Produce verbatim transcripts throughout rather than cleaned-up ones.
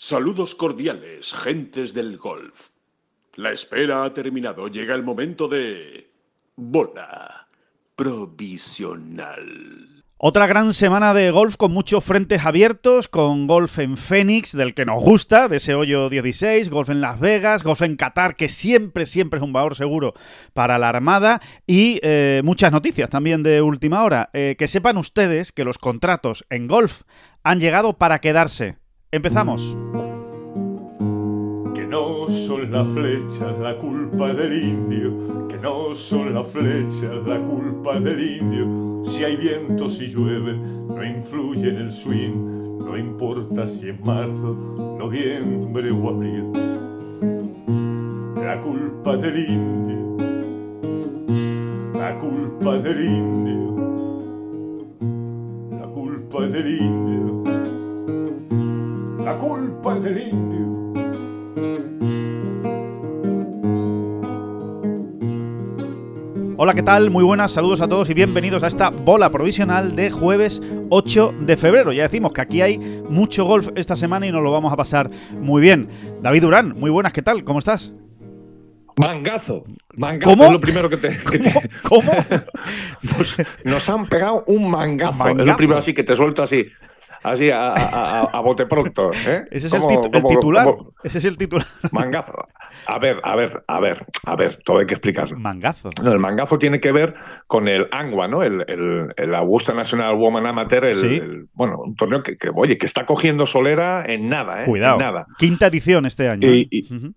Saludos cordiales, gentes del golf. La espera ha terminado. Llega el momento de... bola provisional. Otra gran semana de golf con muchos frentes abiertos, con golf en Phoenix, del que nos gusta, de ese hoyo dieciséis, golf en Las Vegas, golf en Qatar, que siempre, siempre es un valor seguro para la Armada, y eh, muchas noticias también de última hora. Eh, que sepan ustedes que los contratos en golf han llegado para quedarse. Empezamos. Que no son las flechas la culpa del indio, que no son las flechas la culpa del indio. Si hay viento, si llueve, no influye en el swing, no importa si es marzo, noviembre o abril. La culpa del indio, la culpa del indio, la culpa del indio, la culpa del indio. Hola, ¿qué tal? Muy buenas, saludos a todos y bienvenidos a esta bola provisional de jueves ocho de febrero. Ya decimos que aquí hay mucho golf esta semana y nos lo vamos a pasar muy bien. David Durán, muy buenas, ¿qué tal? ¿Cómo estás? Mangazo, mangazo ¿Cómo? Es lo primero que te... Que te... ¿Cómo? nos, nos han pegado un mangazo. mangazo. Es lo primero así que te suelto así. Así a, a, a, a bote pronto, ¿eh? Ese es como, el, tit- como, el titular. como... Ese es el titular. Mangazo. A ver, a ver, a ver, a ver, todo hay que explicarlo. Mangazo. No, el mangazo tiene que ver con el ANWA, ¿no? El, el, el Augusta National Women Amateur, el, ¿Sí? el, bueno, un torneo que, que, oye, que está cogiendo solera en nada, ¿eh? Cuidado. En nada. Quinta edición este año. Y, ¿eh? y, uh-huh.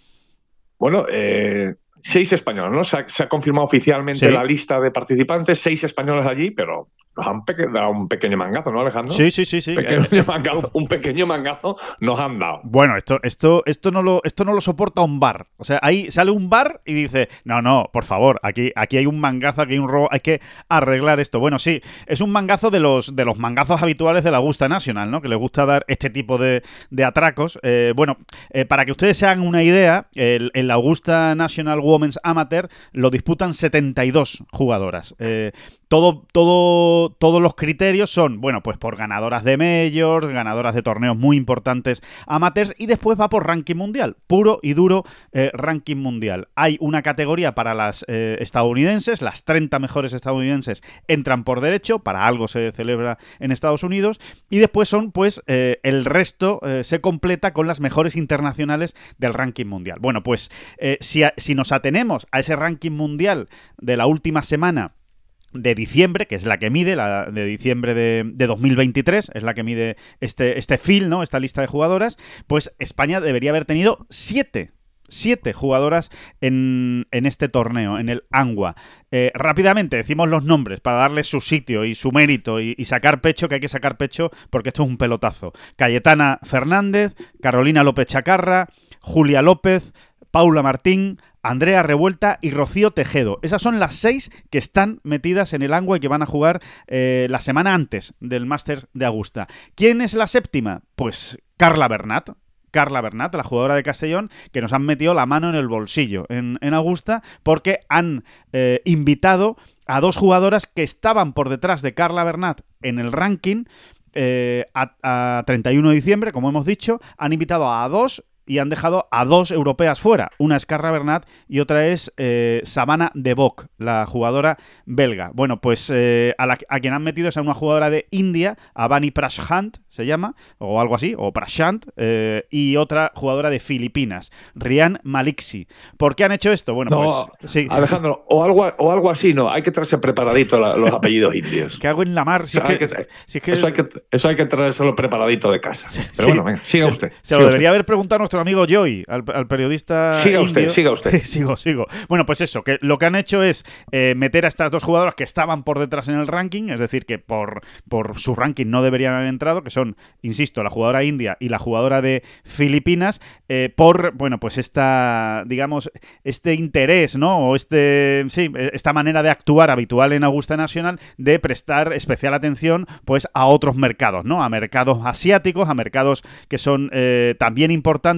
Bueno, eh, seis españoles, ¿no? Se ha, se ha confirmado oficialmente sí. la lista de participantes, seis españoles allí, pero nos han pe- dado un pequeño mangazo, ¿no, Alejandro? Sí, sí, sí, sí. Pequeño Eh, mangazo, un pequeño mangazo nos han dado. Bueno, esto, esto, esto no lo, esto no lo soporta un bar. O sea, ahí sale un bar y dice, no, no, por favor, aquí, aquí hay un mangazo, aquí hay un robo, hay que arreglar esto. Bueno, sí, es un mangazo de los, de los mangazos habituales de la Augusta National, ¿no? Que le gusta dar este tipo de, de atracos. Eh, bueno, eh, para que ustedes se hagan una idea, el, el Augusta National Women's Amateur lo disputan setenta y dos jugadoras. Eh, todo, todo, todos los criterios son, bueno, pues por ganadoras de majors, ganadoras de torneos muy importantes amateurs, y después va por ranking mundial, puro y duro eh, ranking mundial. Hay una categoría para las eh, estadounidenses, las treinta mejores estadounidenses entran por derecho, para algo se celebra en Estados Unidos, y después son, pues, eh, el resto eh, se completa con las mejores internacionales del ranking mundial. Bueno, pues, eh, si, a, si nos atenemos a ese ranking mundial de la última semana de diciembre, que es la que mide, la de diciembre de, de dos mil veintitrés, es la que mide este, este field, ¿no? Esta lista de jugadoras, pues España debería haber tenido siete. Siete jugadoras en, en este torneo, en el ANWA. Eh, rápidamente decimos los nombres para darles su sitio y su mérito y, y sacar pecho, que hay que sacar pecho porque esto es un pelotazo. Cayetana Fernández, Carolina López Chacarra, Julia López, Paula Martín, Andrea Revuelta y Rocío Tejedo. Esas son las seis que están metidas en el ANWA y que van a jugar eh, la semana antes del Masters de Augusta. ¿Quién es la séptima? Pues Carla Bernat. Carla Bernat, la jugadora de Castellón, que nos han metido la mano en el bolsillo en, en Augusta, porque han eh, invitado a dos jugadoras que estaban por detrás de Carla Bernat en el ranking eh, a, a treinta y uno de diciembre, como hemos dicho. Han invitado a dos y han dejado a dos europeas fuera. Una es Carla Bernat y otra es eh, Savannah de Bock, la jugadora belga. Bueno, pues eh, a, la, a quien han metido es a una jugadora de India, Avani Prashant se llama, o algo así, o Prashant, eh, y otra jugadora de Filipinas, Rian Maliksi. ¿Por qué han hecho esto? Bueno, no, pues sí. Alejandro, o algo, o algo así, no, hay que traerse preparadito la, los apellidos indios. ¿Qué hago en la mar? Si o sea, es que, hay que, si es que eso, hay que, eso hay que traérselo preparadito de casa. Sí, Pero sí, bueno, venga, siga se, usted. Se siga lo debería usted. haber preguntado nuestro amigo Joy, al, al periodista Siga indio. usted, siga usted. sigo, sigo. Bueno, pues eso, que lo que han hecho es eh, meter a estas dos jugadoras que estaban por detrás en el ranking, es decir, que por, por su ranking no deberían haber entrado, que son, insisto, la jugadora india y la jugadora de Filipinas, eh, por, bueno, pues esta, digamos, este interés, ¿no? O este, sí, esta manera de actuar habitual en Augusta National de prestar especial atención, pues, a otros mercados, ¿no? A mercados asiáticos, a mercados que son eh, también importantes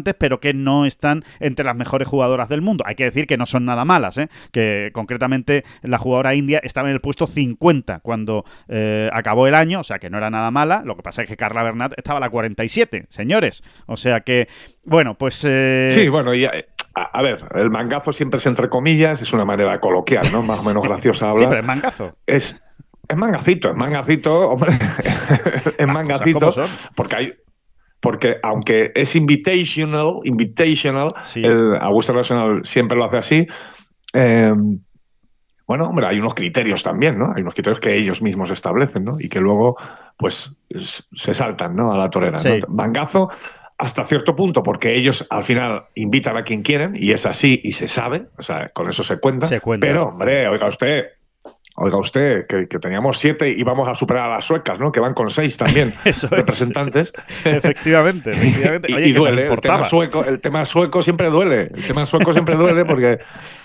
interesantes, pero que no están entre las mejores jugadoras del mundo. Hay que decir que no son nada malas, ¿eh? Que concretamente la jugadora india estaba en el puesto cincuenta cuando eh, acabó el año, o sea que no era nada mala. Lo que pasa es que Carla Bernat estaba a la cuarenta y siete, señores. O sea que, bueno, pues... Eh... Sí, bueno, y... A, a ver, el mangazo siempre es entre comillas, es una manera coloquial, ¿no? Más o menos graciosa hablar. Sí, pero es mangazo. Es... Es mangacito, es mangacito, hombre, es mangacito, porque hay, porque aunque es invitational, invitational, sí. El Augusta National siempre lo hace así. Eh, bueno, hombre, hay unos criterios también, ¿no? Hay unos criterios que ellos mismos establecen, ¿no? Y que luego, pues, se saltan, ¿no? A la torera. Sí. ¿No? Mangazo hasta cierto punto, porque ellos al final invitan a quien quieren y es así y se sabe, o sea, con eso se cuenta. Se cuenta. Pero, hombre, oiga usted. Oiga usted, que, que teníamos siete y vamos a superar a las suecas, ¿no? Que van con seis también Eso representantes. Es. Efectivamente, efectivamente. Oye, y, y duele, el tema, sueco, el tema sueco siempre duele. El tema sueco siempre duele porque...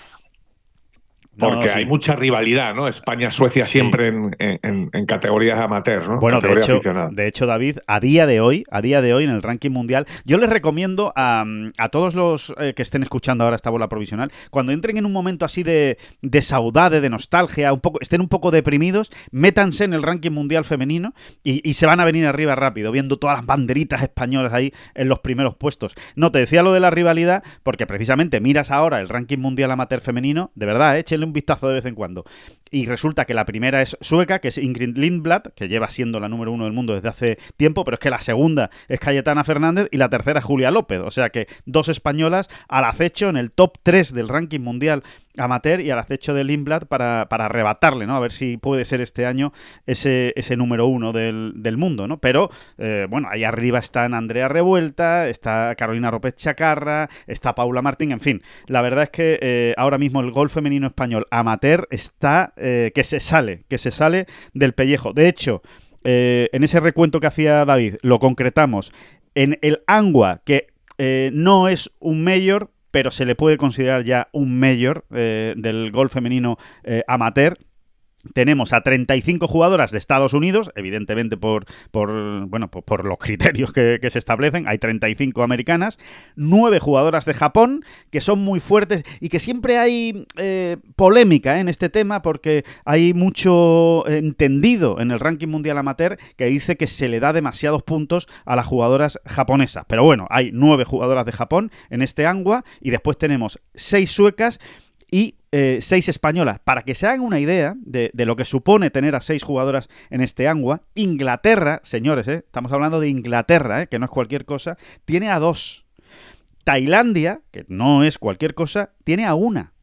Porque no, no, sí. hay mucha rivalidad, ¿no? España-Suecia siempre sí. en, en, en categorías amateurs, ¿no? Bueno, de hecho, de hecho, David, a día de hoy, a día de hoy en el ranking mundial, yo les recomiendo a, a todos los eh, que estén escuchando ahora esta bola provisional, cuando entren en un momento así de, de saudade, de nostalgia, un poco, estén un poco deprimidos, métanse en el ranking mundial femenino y, y se van a venir arriba rápido, viendo todas las banderitas españolas ahí en los primeros puestos. No, te decía lo de la rivalidad, porque precisamente miras ahora el ranking mundial amateur femenino, de verdad, échenle un vistazo de vez en cuando. Y resulta que la primera es sueca, que es Ingrid Lindblad, que lleva siendo la número uno del mundo desde hace tiempo, pero es que la segunda es Cayetana Fernández y la tercera es Julia López. O sea que dos españolas al acecho en el top tres del ranking mundial amateur y al acecho de Lindblad para, para arrebatarle, ¿no? A ver si puede ser este año ese, ese número uno del, del mundo, ¿no? Pero, eh, bueno, ahí arriba están Andrea Revuelta, está Carolina López Chacarra, está Paula Martín, en fin. La verdad es que eh, ahora mismo el golf femenino español amateur está eh, que se sale, que se sale del pellejo. De hecho, eh, en ese recuento que hacía David, lo concretamos en el ANGUA, que eh, no es un mayor, pero se le puede considerar ya un mayor eh, del golf femenino eh, amateur. Tenemos a treinta y cinco jugadoras de Estados Unidos, evidentemente por, por, bueno, por, por los criterios que, que se establecen. Hay treinta y cinco americanas, nueve jugadoras de Japón, que son muy fuertes y que siempre hay eh, polémica eh, en este tema, porque hay mucho entendido en el ranking mundial amateur que dice que se le da demasiados puntos a las jugadoras japonesas. Pero bueno, hay nueve jugadoras de Japón en este ANGUA y después tenemos seis suecas y eh, seis españolas. Para que se hagan una idea de, de lo que supone tener a seis jugadoras en este ANGUA, Inglaterra, señores, eh, estamos hablando de Inglaterra, eh, que no es cualquier cosa, tiene a dos. Tailandia, que no es cualquier cosa, tiene a una.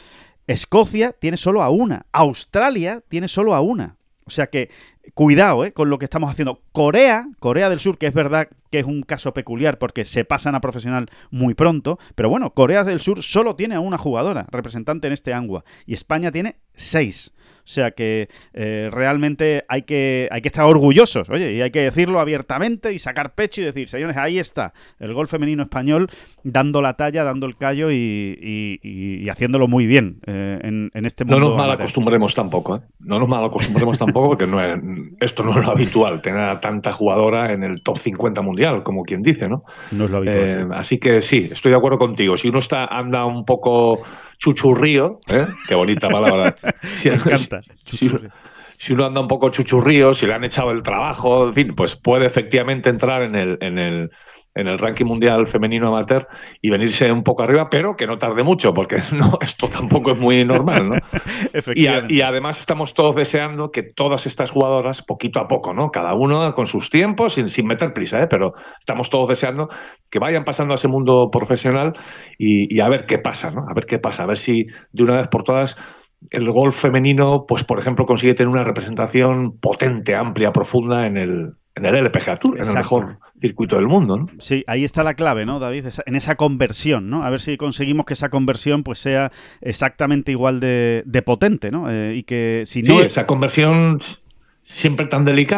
Escocia tiene solo a una. Australia tiene solo a una. O sea que, cuidado eh, con lo que estamos haciendo. Corea, Corea del Sur, que es verdad que es un caso peculiar porque se pasan a profesional muy pronto, pero bueno, Corea del Sur solo tiene a una jugadora representante en este ANGUA y España tiene seis. O sea que eh, realmente hay que, hay que estar orgullosos, oye, y hay que decirlo abiertamente y sacar pecho y decir, señores, ahí está el golf femenino español dando la talla, dando el callo y, y, y, y haciéndolo muy bien eh, en, en este mundo. No nos mal acostumbremos tampoco, ¿eh? No nos mal acostumbremos tampoco porque no es, esto no es lo habitual, tener a tanta jugadora en el top cincuenta mundial, como quien dice, ¿no? No es lo habitual. Eh, sí. Así que sí, estoy de acuerdo contigo. Si uno está anda un poco chuchurrío, ¿eh? Qué bonita palabra. Si, Me encanta. Si, si uno anda un poco chuchurrío, si le han echado el trabajo, en fin, pues puede efectivamente entrar en el, en el, en el ranking mundial femenino amateur y venirse un poco arriba, pero que no tarde mucho, porque no, esto tampoco es muy normal, ¿no? y, a, y además estamos todos deseando que todas estas jugadoras, poquito a poco, ¿no? Cada uno con sus tiempos, sin, sin meter prisa, ¿eh? Pero estamos todos deseando que vayan pasando a ese mundo profesional y, y a ver qué pasa, ¿no? A ver qué pasa, a ver si de una vez por todas el golf femenino, pues por ejemplo, consigue tener una representación potente, amplia, profunda en el, en el L P G A Tour, Exacto. en el mejor circuito del mundo, ¿no? Sí, ahí está la clave, ¿no, David? En esa conversión, ¿no? A ver si conseguimos que esa conversión pues sea exactamente igual de, de potente, ¿no? Eh, y que si no... Sí, esa conversión siempre tan delicada, ¿no?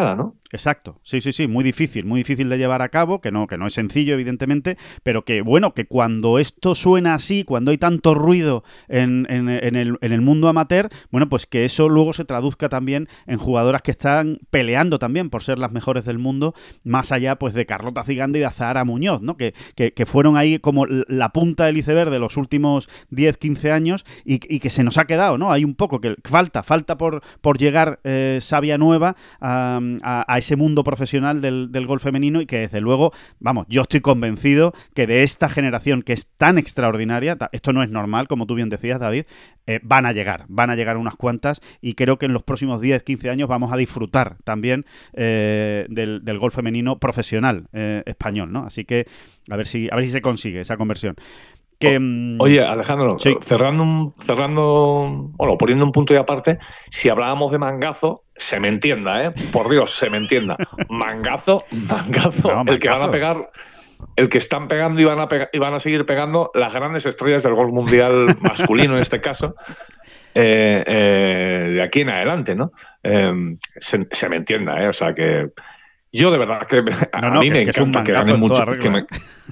Exacto, sí, sí, sí, muy difícil, muy difícil de llevar a cabo, que no, que no es sencillo, evidentemente, pero que, bueno, que cuando esto suena así, cuando hay tanto ruido en, en, en, el, en el mundo amateur, bueno, pues que eso luego se traduzca también en jugadoras que están peleando también por ser las mejores del mundo, más allá, pues, de Carlota Ciganda y de Azahara Muñoz, ¿no? Que, que, que fueron ahí como la punta del iceberg de los últimos diez, quince años y, y que se nos ha quedado, ¿no? Hay un poco que falta, falta por, por llegar eh, savia nueva a, a, a ese mundo profesional del, del golf femenino y que desde luego, vamos, yo estoy convencido que de esta generación que es tan extraordinaria, esto no es normal, como tú bien decías, David, eh, van a llegar, van a llegar unas cuantas y creo que en los próximos diez, quince años vamos a disfrutar también eh, del, del golf femenino profesional eh, español, ¿no? Así que a ver si, a ver si se consigue esa conversión. Que, Oye, Alejandro, sí. cerrando, un, cerrando, bueno, poniendo un punto y aparte, si hablábamos de mangazo, se me entienda, ¿eh? Por Dios, se me entienda. Mangazo, mangazo, no, mangazo. El que van a pegar, el que están pegando y van a pegar, y van a seguir pegando las grandes estrellas del golf mundial masculino en este caso. Eh, eh, de aquí en adelante, ¿no? Eh, se, se me entienda, ¿eh? O sea que yo de verdad que a, no, no, a mí que, me que encanta que ganen mucho. Que me...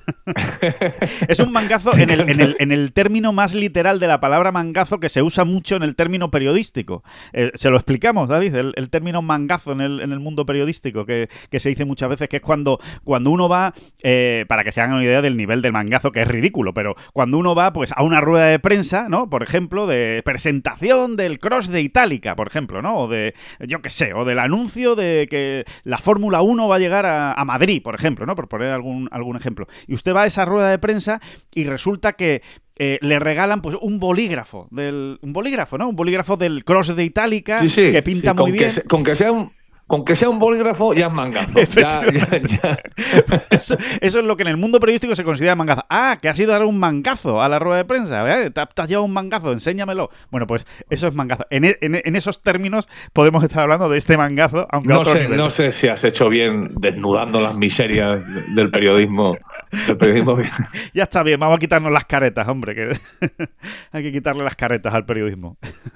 Es un mangazo en el, en, el, en el término más literal de la palabra mangazo, que se usa mucho en el término periodístico. Eh, se lo explicamos, David, el, el término mangazo en el, en el mundo periodístico, que, que se dice muchas veces, que es cuando, cuando uno va, eh, para que se hagan una idea del nivel del mangazo, que es ridículo, pero cuando uno va pues a una rueda de prensa, ¿no? Por ejemplo, de presentación del Cross de Itálica, por ejemplo, ¿no? O de, yo qué sé, o del anuncio de que la Fórmula uno va a llegar a, a Madrid, por ejemplo, ¿no? Por poner algún, algún ejemplo. Y usted va a esa rueda de prensa y resulta que eh, le regalan pues un bolígrafo, del, un bolígrafo, ¿no? Un bolígrafo del Cross de Itálica, sí, sí, que pinta sí, muy bien. Que se, con que sea un Con que sea un bolígrafo ya es mangazo. Ya, ya, ya. Eso, eso es lo que en el mundo periodístico se considera mangazo. Ah, que has ido a dar un mangazo a la rueda de prensa. ¿Verdad? Te, te has llevado un mangazo, enséñamelo. Bueno, pues eso es mangazo. En, en, en esos términos podemos estar hablando de este mangazo, aunque no a otro sé, nivel. No sé si has hecho bien desnudando las miserias del periodismo. Del periodismo. Ya está bien, vamos a quitarnos las caretas, hombre. Que hay que quitarle las caretas al periodismo.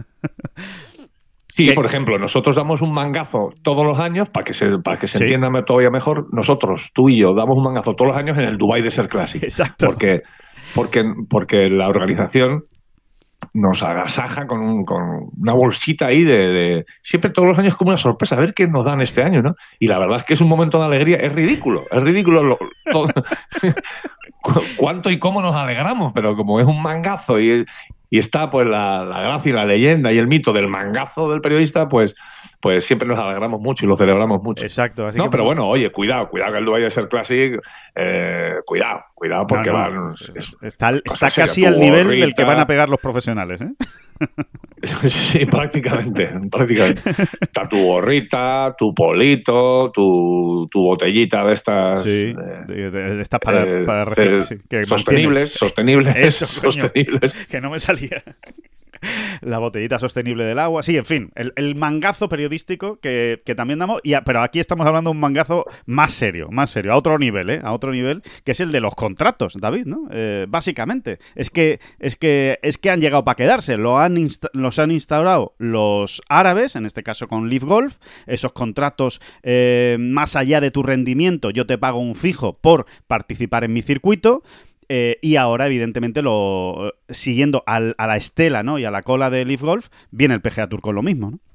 Sí, ¿Qué? Por ejemplo, nosotros damos un mangazo todos los años, para que se, para que se sí. entienda todavía mejor, nosotros, tú y yo, damos un mangazo todos los años en el Dubai Desert Classic. Exacto. Porque, porque, porque la organización nos agasaja con, un, con una bolsita ahí de, de... Siempre todos los años como una sorpresa, a ver qué nos dan este año, ¿no? Y la verdad es que es un momento de alegría, es ridículo, es ridículo lo, todo, cuánto y cómo nos alegramos, pero como es un mangazo y... Y está pues la, la gracia y la leyenda y el mito del mangazo del periodista, pues, pues siempre nos alegramos mucho y lo celebramos mucho. Exacto. Así no, que pero bueno, oye, cuidado, cuidado que el Dubai Desert Classic, eh, cuidado, cuidado porque no, no, van... Es, está está casi al nivel gorrita. Del que van a pegar los profesionales, ¿eh? Sí, prácticamente, prácticamente. Está tu gorrita, tu polito, tu, tu botellita de estas... Sí, de, de, de estas para, eh, para de, sí, que sostenibles, mantiene. sostenibles, Eso, sostenibles. Coño, que no me salía. La botellita sostenible del agua. Sí, en fin, el, el mangazo periodístico que, que también damos, y a, pero aquí estamos hablando de un mangazo más serio, más serio, a otro nivel, ¿eh? A otro nivel, que es el de los contratos, David, ¿no? Eh, básicamente. Es que, es que es que han llegado para quedarse. Lo han insta- los han instaurado los árabes, en este caso con Live Golf, esos contratos eh, más allá de tu rendimiento, yo te pago un fijo por participar en mi circuito. Eh, y ahora, evidentemente, lo siguiendo al, a la estela, ¿no? Y a la cola de Live Golf, viene el P G A Tour con lo mismo, ¿no?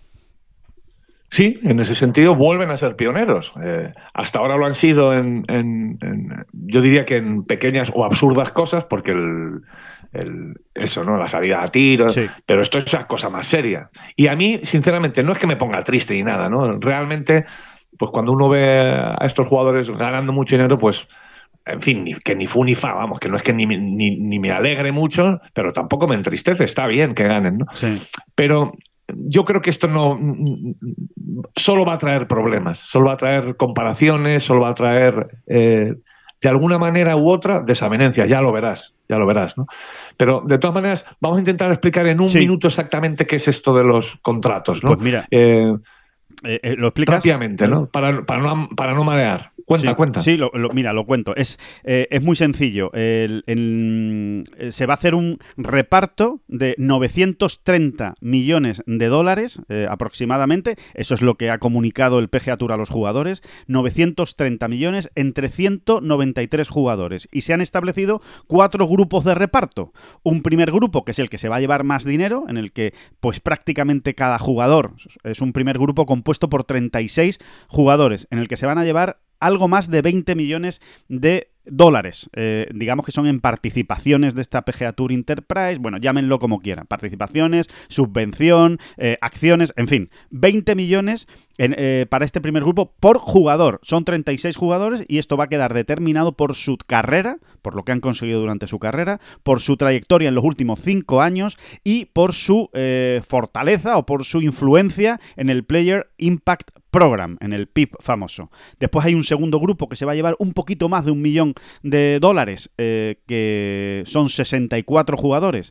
Sí, en ese sentido vuelven a ser pioneros. Eh, hasta ahora lo han sido en, en, en, yo diría que en pequeñas o absurdas cosas, porque el, el, eso, ¿no? La salida a tiro, sí. Pero esto es una cosa más seria. Y a mí, sinceramente, no es que me ponga triste ni nada, ¿no? Realmente, pues cuando uno ve a estos jugadores ganando mucho dinero, pues en fin, ni, que ni fu ni fa, vamos, que no es que ni, ni, ni me alegre mucho, pero tampoco me entristece, está bien que ganen, ¿no? Sí. Pero yo creo que esto no solo va a traer problemas, solo va a traer comparaciones, solo va a traer, eh, de alguna manera u otra, desavenencias, ya lo verás, ya lo verás, ¿no? Pero, de todas maneras, vamos a intentar explicar en un sí. minuto exactamente qué es esto de los contratos, ¿no? Pues mira... Eh, Eh, eh, ¿Lo explicas? Rápidamente, ¿no? Para, para, no, para no marear. Cuenta, sí, cuenta. Sí, lo, lo, mira, lo cuento. Es, eh, es muy sencillo. El, el, se va a hacer un reparto de novecientos treinta millones de dólares eh, aproximadamente. Eso es lo que ha comunicado el P G A Tour a los jugadores. novecientos treinta millones entre ciento noventa y tres jugadores. Y se han establecido cuatro grupos de reparto. Un primer grupo, que es el que se va a llevar más dinero, en el que pues prácticamente cada jugador, es un primer grupo compuesto por treinta y seis jugadores, en el que se van a llevar algo más de veinte millones de dólares, eh, digamos que son en participaciones de esta P G A Tour Enterprise, bueno, llámenlo como quieran, participaciones, subvención, eh, acciones, en fin, veinte millones en, eh, para este primer grupo por jugador. Son treinta y seis jugadores y esto va a quedar determinado por su carrera, por lo que han conseguido durante su carrera, por su trayectoria en los últimos cinco años y por su eh, fortaleza o por su influencia en el Player Impact Program, en el P I P famoso. Después hay un segundo grupo que se va a llevar un poquito más de un millón de dólares, eh, que son sesenta y cuatro jugadores.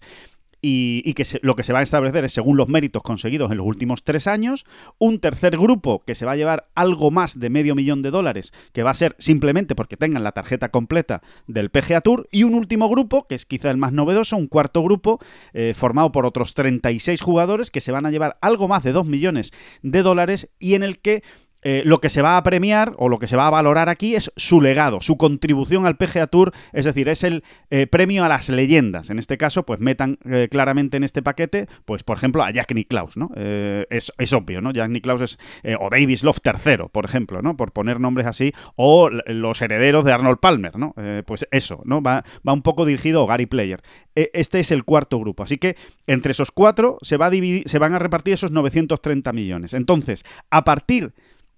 Y, y que se, lo que se va a establecer es según los méritos conseguidos en los últimos tres años. Un tercer grupo que se va a llevar algo más de medio millón de dólares, que va a ser simplemente porque tengan la tarjeta completa del P G A Tour. Y un último grupo, que es quizá el más novedoso, un cuarto grupo eh, formado por otros treinta y seis jugadores que se van a llevar algo más de dos millones de dólares y en el que Eh, lo que se va a premiar o lo que se va a valorar aquí es su legado, su contribución al P G A Tour, es decir, es el eh, premio a las leyendas. En este caso, pues metan eh, claramente en este paquete, pues por ejemplo, a Jack Nicklaus, ¿no? Eh, es, es obvio, ¿no? Jack Nicklaus es, eh, o Davis Love tercero, por ejemplo, ¿no? Por poner nombres así, o los herederos de Arnold Palmer, ¿no? Eh, pues eso, ¿no? Va, va un poco dirigido a Gary Player. Eh, este es el cuarto grupo, así que entre esos cuatro se, va a dividir, se van a repartir esos novecientos treinta millones. Entonces, a partir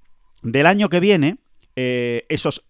del año que viene, eh, esos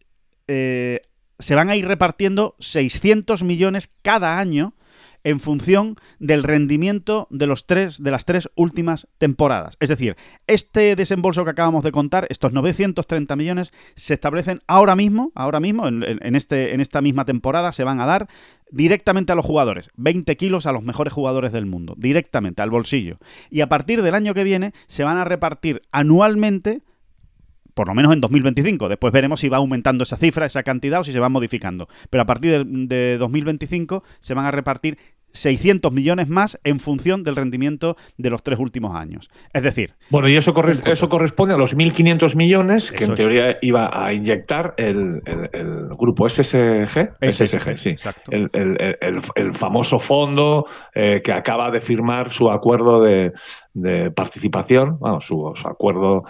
eh, se van a ir repartiendo seiscientos millones cada año en función del rendimiento de los tres de las tres últimas temporadas. Es decir, este desembolso que acabamos de contar, estos novecientos treinta millones, se establecen ahora mismo, ahora mismo, en, en, este, en esta misma temporada, se van a dar directamente a los jugadores, veinte kilos a los mejores jugadores del mundo, directamente al bolsillo. Y a partir del año que viene se van a repartir anualmente, por lo menos en dos mil veinticinco. Después veremos si va aumentando esa cifra, esa cantidad, o si se va modificando. Pero a partir de, de dos mil veinticinco se van a repartir seiscientos millones más en función del rendimiento de los tres últimos años. Es decir... Bueno, y eso, corres eso corresponde a los mil quinientos millones que en teoría es. iba a inyectar el, el, el grupo S S G. S S G, S S G, sí. Exacto. El, el, el, el famoso fondo eh, que acaba de firmar su acuerdo de, de participación, bueno, su, su acuerdo...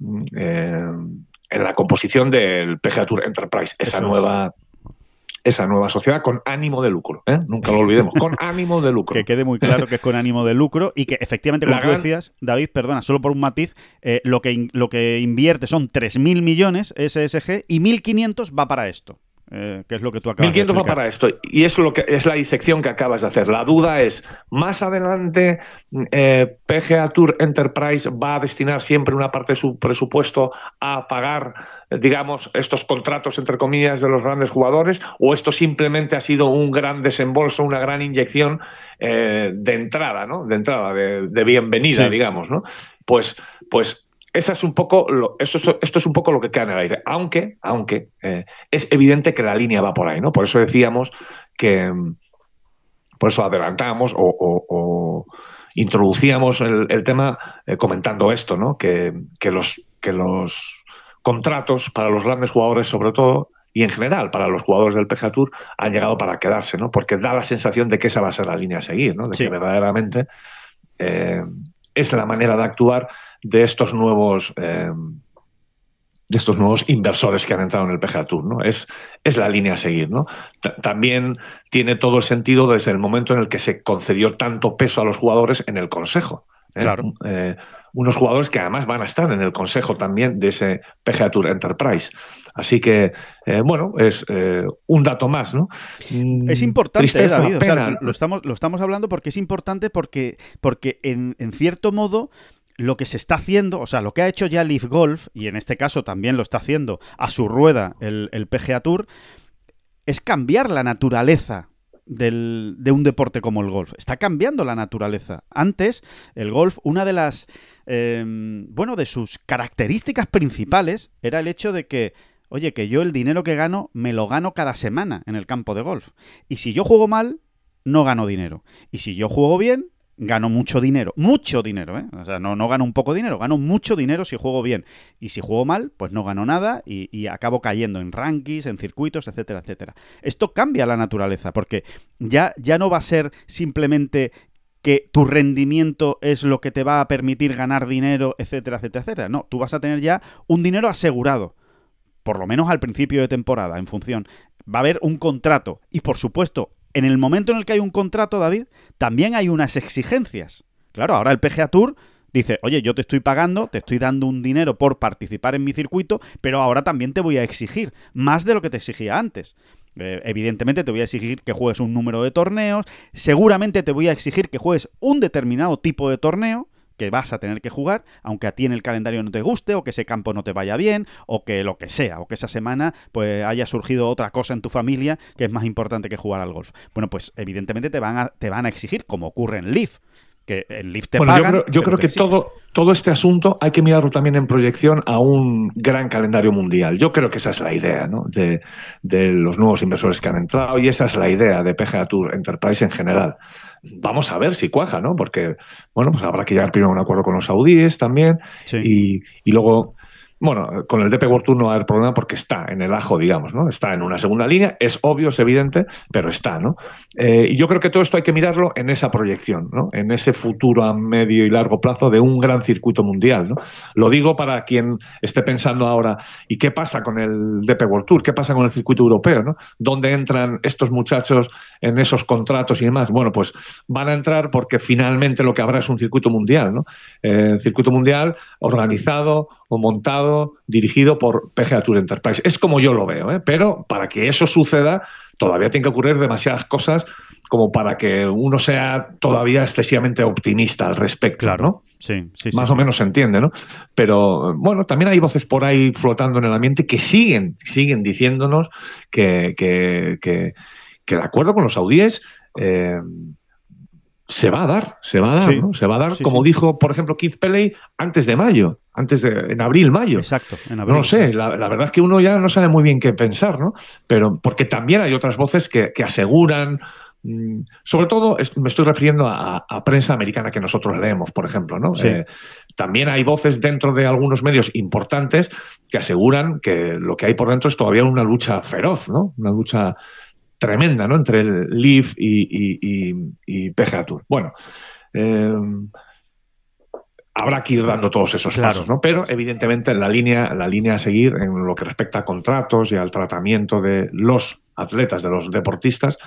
Eh, en la composición del P G A Tour Enterprise, esa Eso nueva es. esa nueva sociedad con ánimo de lucro, ¿eh? Nunca lo olvidemos, con ánimo de lucro. Que quede muy claro que es con ánimo de lucro y que efectivamente, como la tú gran... decías, David, perdona, solo por un matiz, eh, lo, que, lo que invierte son tres mil millones S S G y mil quinientos va para esto. Eh, que es lo que tú acabas mil quinientos de va para esto, y es lo que es la disección que acabas de hacer. La duda es, más adelante eh, P G A Tour Enterprise va a destinar siempre una parte de su presupuesto a pagar, digamos, estos contratos entre comillas de los grandes jugadores, o esto simplemente ha sido un gran desembolso, una gran inyección eh, de entrada, ¿no? De entrada, de, de bienvenida, sí. digamos, ¿no? Pues, pues Esa es un poco lo, esto, es, esto es un poco lo que queda en el aire, aunque, aunque eh, es evidente que la línea va por ahí, ¿no? Por eso decíamos que, por eso adelantamos o, o, o introducíamos el, el tema eh, comentando esto, ¿no? Que, que, los, que los contratos para los grandes jugadores, sobre todo, y en general para los jugadores del P G A Tour, han llegado para quedarse, ¿no? Porque da la sensación de que esa va a ser la línea a seguir, ¿no? De sí. que verdaderamente eh, es la manera de actuar de estos nuevos eh, de estos nuevos inversores que han entrado en el P G A Tour, ¿no? Es, es la línea a seguir, ¿no? T- también tiene todo el sentido desde el momento en el que se concedió tanto peso a los jugadores en el Consejo. ¿eh? Claro. Eh, unos jugadores que además van a estar en el Consejo también de ese P G A Tour Enterprise. Así que, eh, bueno, es eh, un dato más, ¿no? Es importante, Tristeza, David. O sea, pena. lo, estamos, lo estamos hablando porque es importante porque, porque en, en cierto modo... Lo que se está haciendo, o sea, lo que ha hecho ya Leaf Golf, y en este caso también lo está haciendo a su rueda el, el P G A Tour, es cambiar la naturaleza del, de un deporte como el golf. Está cambiando la naturaleza. Antes, el golf, una de las, eh, bueno, de sus características principales era el hecho de que, oye, que yo el dinero que gano me lo gano cada semana en el campo de golf. Y si yo juego mal, no gano dinero. Y si yo juego bien, gano mucho dinero. Mucho dinero, ¿eh? O sea, no, no gano un poco dinero, gano mucho dinero si juego bien. Y si juego mal, pues no gano nada y, y acabo cayendo en rankings, en circuitos, etcétera, etcétera. Esto cambia la naturaleza, porque ya, ya no va a ser simplemente que tu rendimiento es lo que te va a permitir ganar dinero, etcétera, etcétera, etcétera. No, tú vas a tener ya un dinero asegurado. Por lo menos al principio de temporada, en función. Va a haber un contrato. Y, por supuesto, en el momento en el que hay un contrato, David, también hay unas exigencias. Claro, ahora el P G A Tour dice, oye, yo te estoy pagando, te estoy dando un dinero por participar en mi circuito, pero ahora también te voy a exigir más de lo que te exigía antes. Eh, evidentemente te voy a exigir que juegues un número de torneos, seguramente te voy a exigir que juegues un determinado tipo de torneo, que vas a tener que jugar, aunque a ti en el calendario no te guste, o que ese campo no te vaya bien, o que lo que sea, o que esa semana pues haya surgido otra cosa en tu familia que es más importante que jugar al golf. Bueno, pues evidentemente te van a, te van a exigir, como ocurre en Leaf, que en Leaf te bueno, pagan. Yo creo, yo creo que todo, todo este asunto hay que mirarlo también en proyección a un gran calendario mundial. Yo creo que esa es la idea, ¿no? de, de los nuevos inversores que han entrado, y esa es la idea de P G A Tour Enterprise en general. Vamos a ver si cuaja, ¿no? Porque, bueno, pues habrá que llegar primero a un acuerdo con los saudíes también, sí. y, y luego, bueno, con el D P World Tour no va a haber problema porque está en el ajo, digamos, ¿no? Está en una segunda línea, es obvio, es evidente, pero está, ¿no? Eh, y yo creo que todo esto hay que mirarlo en esa proyección, ¿no? En ese futuro a medio y largo plazo de un gran circuito mundial, ¿no? Lo digo para quien esté pensando ahora, ¿y qué pasa con el D P World Tour? ¿Qué pasa con el circuito europeo, ¿no? ¿Dónde entran estos muchachos en esos contratos y demás? Bueno, pues van a entrar porque finalmente lo que habrá es un circuito mundial, ¿no? Eh, circuito mundial organizado o montado, dirigido por P G A Tour Enterprise. Es como yo lo veo, ¿eh? Pero para que eso suceda todavía tienen que ocurrir demasiadas cosas como para que uno sea todavía excesivamente optimista al respecto, claro, ¿no? Sí, sí, Más sí, o sí. menos se entiende, ¿no? Pero, bueno, también hay voces por ahí flotando en el ambiente que siguen, siguen diciéndonos que, que, que, que de acuerdo con los saudíes, eh, se va a dar, se va a dar, Sí, ¿no? Se va a dar, sí, como sí. dijo, por ejemplo, Keith Pelley, antes de mayo, antes de, en abril, mayo. Exacto, en abril. No lo sé, la, la verdad es que uno ya no sabe muy bien qué pensar, ¿no? Pero porque también hay otras voces que, que aseguran, mmm, sobre todo es, me estoy refiriendo a, a prensa americana que nosotros leemos, por ejemplo, ¿no? Sí. Eh, también hay voces dentro de algunos medios importantes que aseguran que lo que hay por dentro es todavía una lucha feroz, ¿no? Una lucha tremenda, ¿no? Entre el Leaf y, y, y, y P G A Tour. Bueno, eh, habrá que ir dando todos esos Claro. pasos, ¿no? Pero evidentemente la línea, la línea a seguir en lo que respecta a contratos y al tratamiento de los atletas, de los deportistas,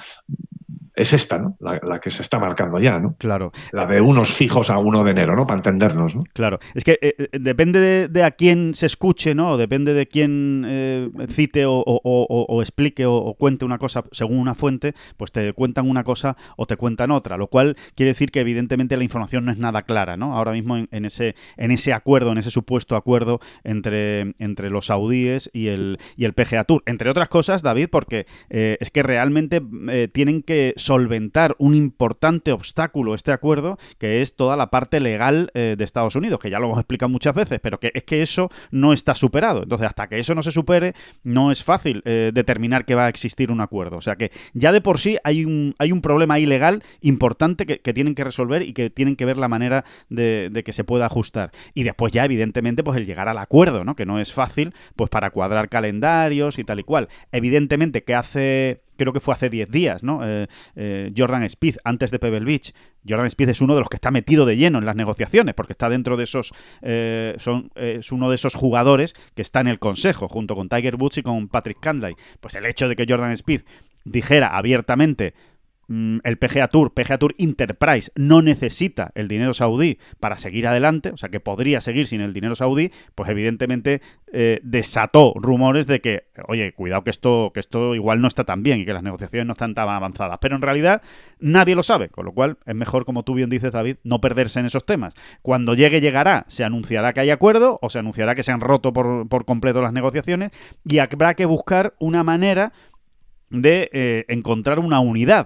es esta, ¿no? La, la que se está marcando ya, ¿no? Claro. La de unos fijos a uno de enero, ¿no? Para entendernos, ¿no? Claro. Es que eh, depende de, de a quién se escuche, ¿no? Depende de quién eh, cite o, o, o, o explique o, o cuente una cosa según una fuente, pues te cuentan una cosa o te cuentan otra, lo cual quiere decir que evidentemente la información no es nada clara, ¿no? Ahora mismo en, en ese en ese acuerdo, en ese supuesto acuerdo entre, entre los saudíes y el, y el P G A Tour. Entre otras cosas, David, porque eh, es que realmente eh, tienen que solventar un importante obstáculo este acuerdo, que es toda la parte legal eh, de Estados Unidos, que ya lo hemos explicado muchas veces, pero que es que eso no está superado. Entonces, hasta que eso no se supere, no es fácil eh, determinar que va a existir un acuerdo. O sea que ya de por sí hay un, hay un problema ahí legal importante que, que tienen que resolver y que tienen que ver la manera de, de que se pueda ajustar. Y después ya, evidentemente, pues el llegar al acuerdo, ¿no? Que no es fácil, pues para cuadrar calendarios y tal y cual. Evidentemente que hace... creo que fue hace diez días, ¿no? Eh, eh, Jordan Spieth, antes de Pebble Beach. Jordan Spieth es uno de los que está metido de lleno en las negociaciones, porque está dentro de esos... Eh, son, eh, es uno de esos jugadores que está en el consejo, junto con Tiger Woods y con Patrick Cantlay. Pues el hecho de que Jordan Spieth dijera abiertamente... el P G A Tour, P G A Tour Enterprise no necesita el dinero saudí para seguir adelante, o sea que podría seguir sin el dinero saudí, pues evidentemente eh, desató rumores de que, oye, cuidado que esto, que esto igual no está tan bien y que las negociaciones no están tan avanzadas, pero en realidad nadie lo sabe, con lo cual es mejor, como tú bien dices, David, no perderse en esos temas. Cuando llegue, llegará, se anunciará que hay acuerdo o se anunciará que se han roto por, por completo las negociaciones y habrá que buscar una manera de eh, encontrar una unidad.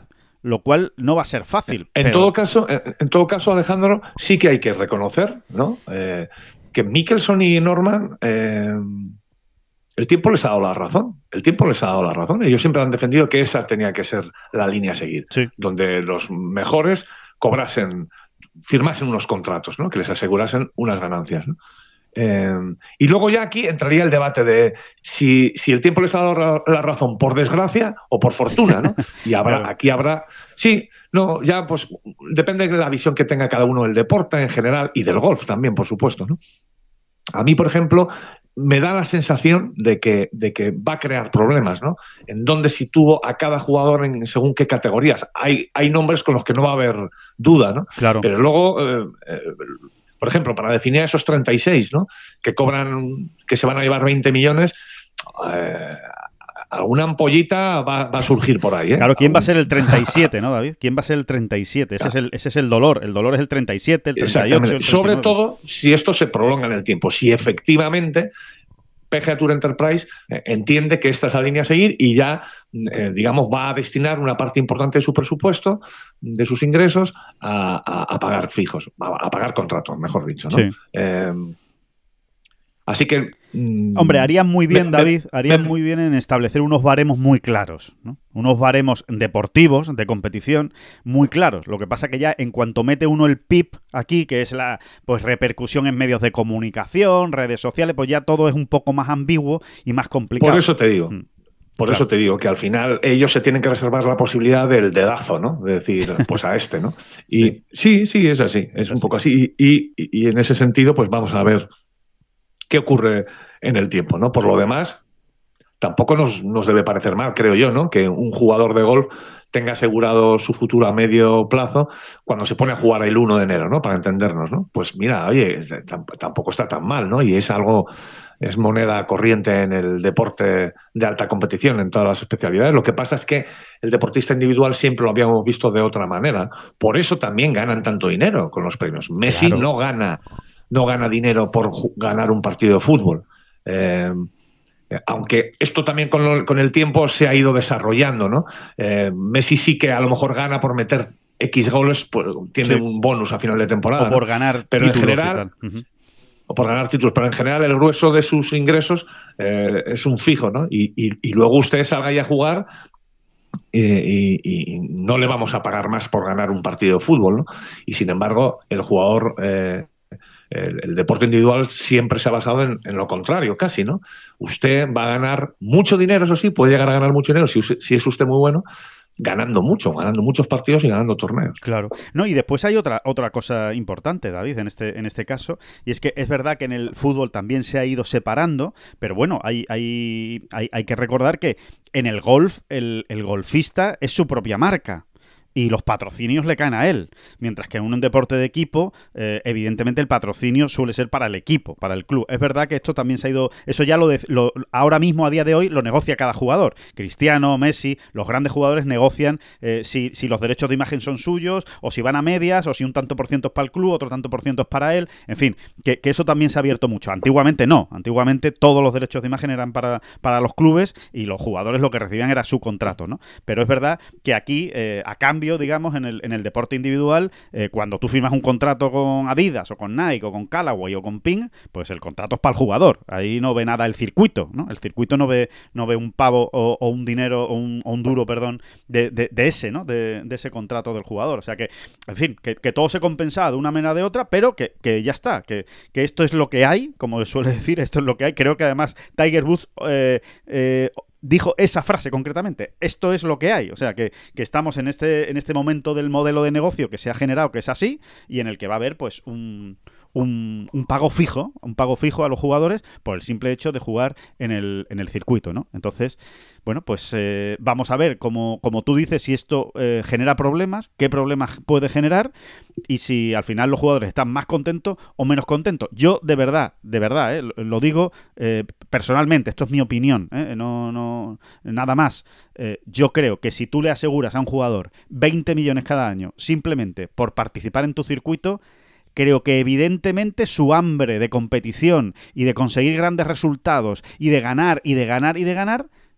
lo cual no va a ser fácil. En, pero... todo caso, en, en todo caso, Alejandro, sí que hay que reconocer, ¿no? Eh, que Mickelson y Norman, eh, el tiempo les ha dado la razón. El tiempo les ha dado la razón. Ellos siempre han defendido que esa tenía que ser la línea a seguir, sí. donde los mejores cobrasen, firmasen unos contratos, ¿no? Que les asegurasen unas ganancias, ¿no? Eh, y luego ya aquí entraría el debate de si, si el tiempo les ha dado la razón por desgracia o por fortuna, ¿no? Y habrá, claro. aquí habrá... Sí, no, ya pues depende de la visión que tenga cada uno del deporte en general y del golf también, por supuesto, ¿no? A mí, por ejemplo, me da la sensación de que, de que va a crear problemas, ¿no? En dónde sitúo a cada jugador en según qué categorías. Hay, hay nombres con los que no va a haber duda, ¿no? Claro. Pero luego... Eh, eh, por ejemplo, para definir a esos treinta y seis, ¿no? Que cobran, que se van a llevar veinte millones, eh, alguna ampollita va, va a surgir por ahí, ¿eh? Claro, ¿quién va a ser el treinta y siete, no, David? ¿Quién va a ser el treinta y siete? Ese, claro. es, el, ese es el dolor. El dolor es el treinta y siete, el treinta y ocho, el treinta y nueve. Sobre todo si esto se prolonga en el tiempo. Si efectivamente P G A Tour Enterprise eh, entiende que esta es la línea a seguir y ya, eh, digamos, va a destinar una parte importante de su presupuesto, de sus ingresos, a, a, a pagar fijos, a, a pagar contratos, mejor dicho, ¿no? Sí. Eh, así que... Mmm, Hombre, harían muy bien, me, David, harían me, muy bien en establecer unos baremos muy claros, ¿no? Unos baremos deportivos, de competición, muy claros. Lo que pasa que ya en cuanto mete uno el P I B aquí, que es la pues repercusión en medios de comunicación, redes sociales, pues ya todo es un poco más ambiguo y más complicado. Por eso te digo. Mm. Por Claro. eso te digo que al final ellos se tienen que reservar la posibilidad del dedazo, ¿no? De decir, pues a este, ¿no? Y sí, sí, sí es así, es, es un así. poco así. Y, y, y en ese sentido, pues vamos a ver qué ocurre en el tiempo, ¿no? Por lo demás, tampoco nos, nos debe parecer mal, creo yo, ¿no? Que un jugador de golf tenga asegurado su futuro a medio plazo cuando se pone a jugar el uno de enero, ¿no? Para entendernos, ¿no? Pues mira, oye, tampoco está tan mal, ¿no? Y es algo... es moneda corriente en el deporte de alta competición, en todas las especialidades. Lo que pasa es que el deportista individual siempre lo habíamos visto de otra manera. Por eso también ganan tanto dinero con los premios. Messi claro. no gana, no gana dinero por ganar un partido de fútbol. Eh, aunque esto también con, lo, con el tiempo se ha ido desarrollando, ¿no? Eh, Messi sí que a lo mejor gana por meter X goles, pues, tiene sí. un bonus a final de temporada. O por ¿no? ganar Pero en títulos general... y tal. Uh-huh. o por ganar títulos, pero en general el grueso de sus ingresos eh, es un fijo, ¿no? Y, y, y luego usted salga ahí a jugar eh, y, y no le vamos a pagar más por ganar un partido de fútbol, ¿no? Y sin embargo, el jugador, eh, el, el deporte individual siempre se ha basado en, en lo contrario, casi, ¿no? Usted va a ganar mucho dinero, eso sí, puede llegar a ganar mucho dinero si, si es usted muy bueno, ganando mucho, ganando muchos partidos y ganando torneos. Claro. No, y después hay otra otra cosa importante, David, en este en este caso, y es que es verdad que en el fútbol también se ha ido separando, pero bueno, hay hay hay, hay que recordar que en el golf el, el golfista es su propia marca. Y los patrocinios le caen a él. Mientras que en un deporte de equipo, eh, evidentemente el patrocinio suele ser para el equipo, para el club. Es verdad que esto también se ha ido... Eso ya lo, de, lo ahora mismo, a día de hoy, lo negocia cada jugador. Cristiano, Messi, los grandes jugadores negocian eh, si, si los derechos de imagen son suyos, o si van a medias, o si un tanto por ciento es para el club, otro tanto por ciento es para él. En fin, que, que eso también se ha abierto mucho. Antiguamente no. Antiguamente todos los derechos de imagen eran para, para los clubes y los jugadores lo que recibían era su contrato, ¿no? Pero es verdad que aquí, eh, a cambio, digamos, en el, en el deporte individual, eh, cuando tú firmas un contrato con Adidas o con Nike o con Callaway o con Ping, pues el contrato es para el jugador. Ahí no ve nada el circuito, ¿no? El circuito no ve no ve un pavo o, o un dinero o un, o un duro, perdón, de, de, de ese, ¿no? De, de ese contrato del jugador. O sea que, en fin, que, que todo se compensa de una manera o de otra, pero que, que ya está, que, que esto es lo que hay, como suele decir, esto es lo que hay. Creo que además Tiger Woods eh, eh, dijo esa frase concretamente, esto es lo que hay, o sea que, que estamos en este, en este momento del modelo de negocio que se ha generado, que es así, y en el que va a haber pues un, un, un pago fijo, un pago fijo a los jugadores por el simple hecho de jugar en el, en el circuito, ¿no? Entonces, bueno, pues eh, vamos a ver, como, como tú dices, si esto eh, genera problemas, qué problemas puede generar y si al final los jugadores están más contentos o menos contentos. Yo, de verdad, de verdad, eh, lo, lo digo eh, personalmente, esto es mi opinión, eh, no, no, nada más. Eh, yo creo que si tú le aseguras a un jugador veinte millones cada año simplemente por participar en tu circuito, creo que evidentemente su hambre de competición y de conseguir grandes resultados y de ganar y de ganar y de ganar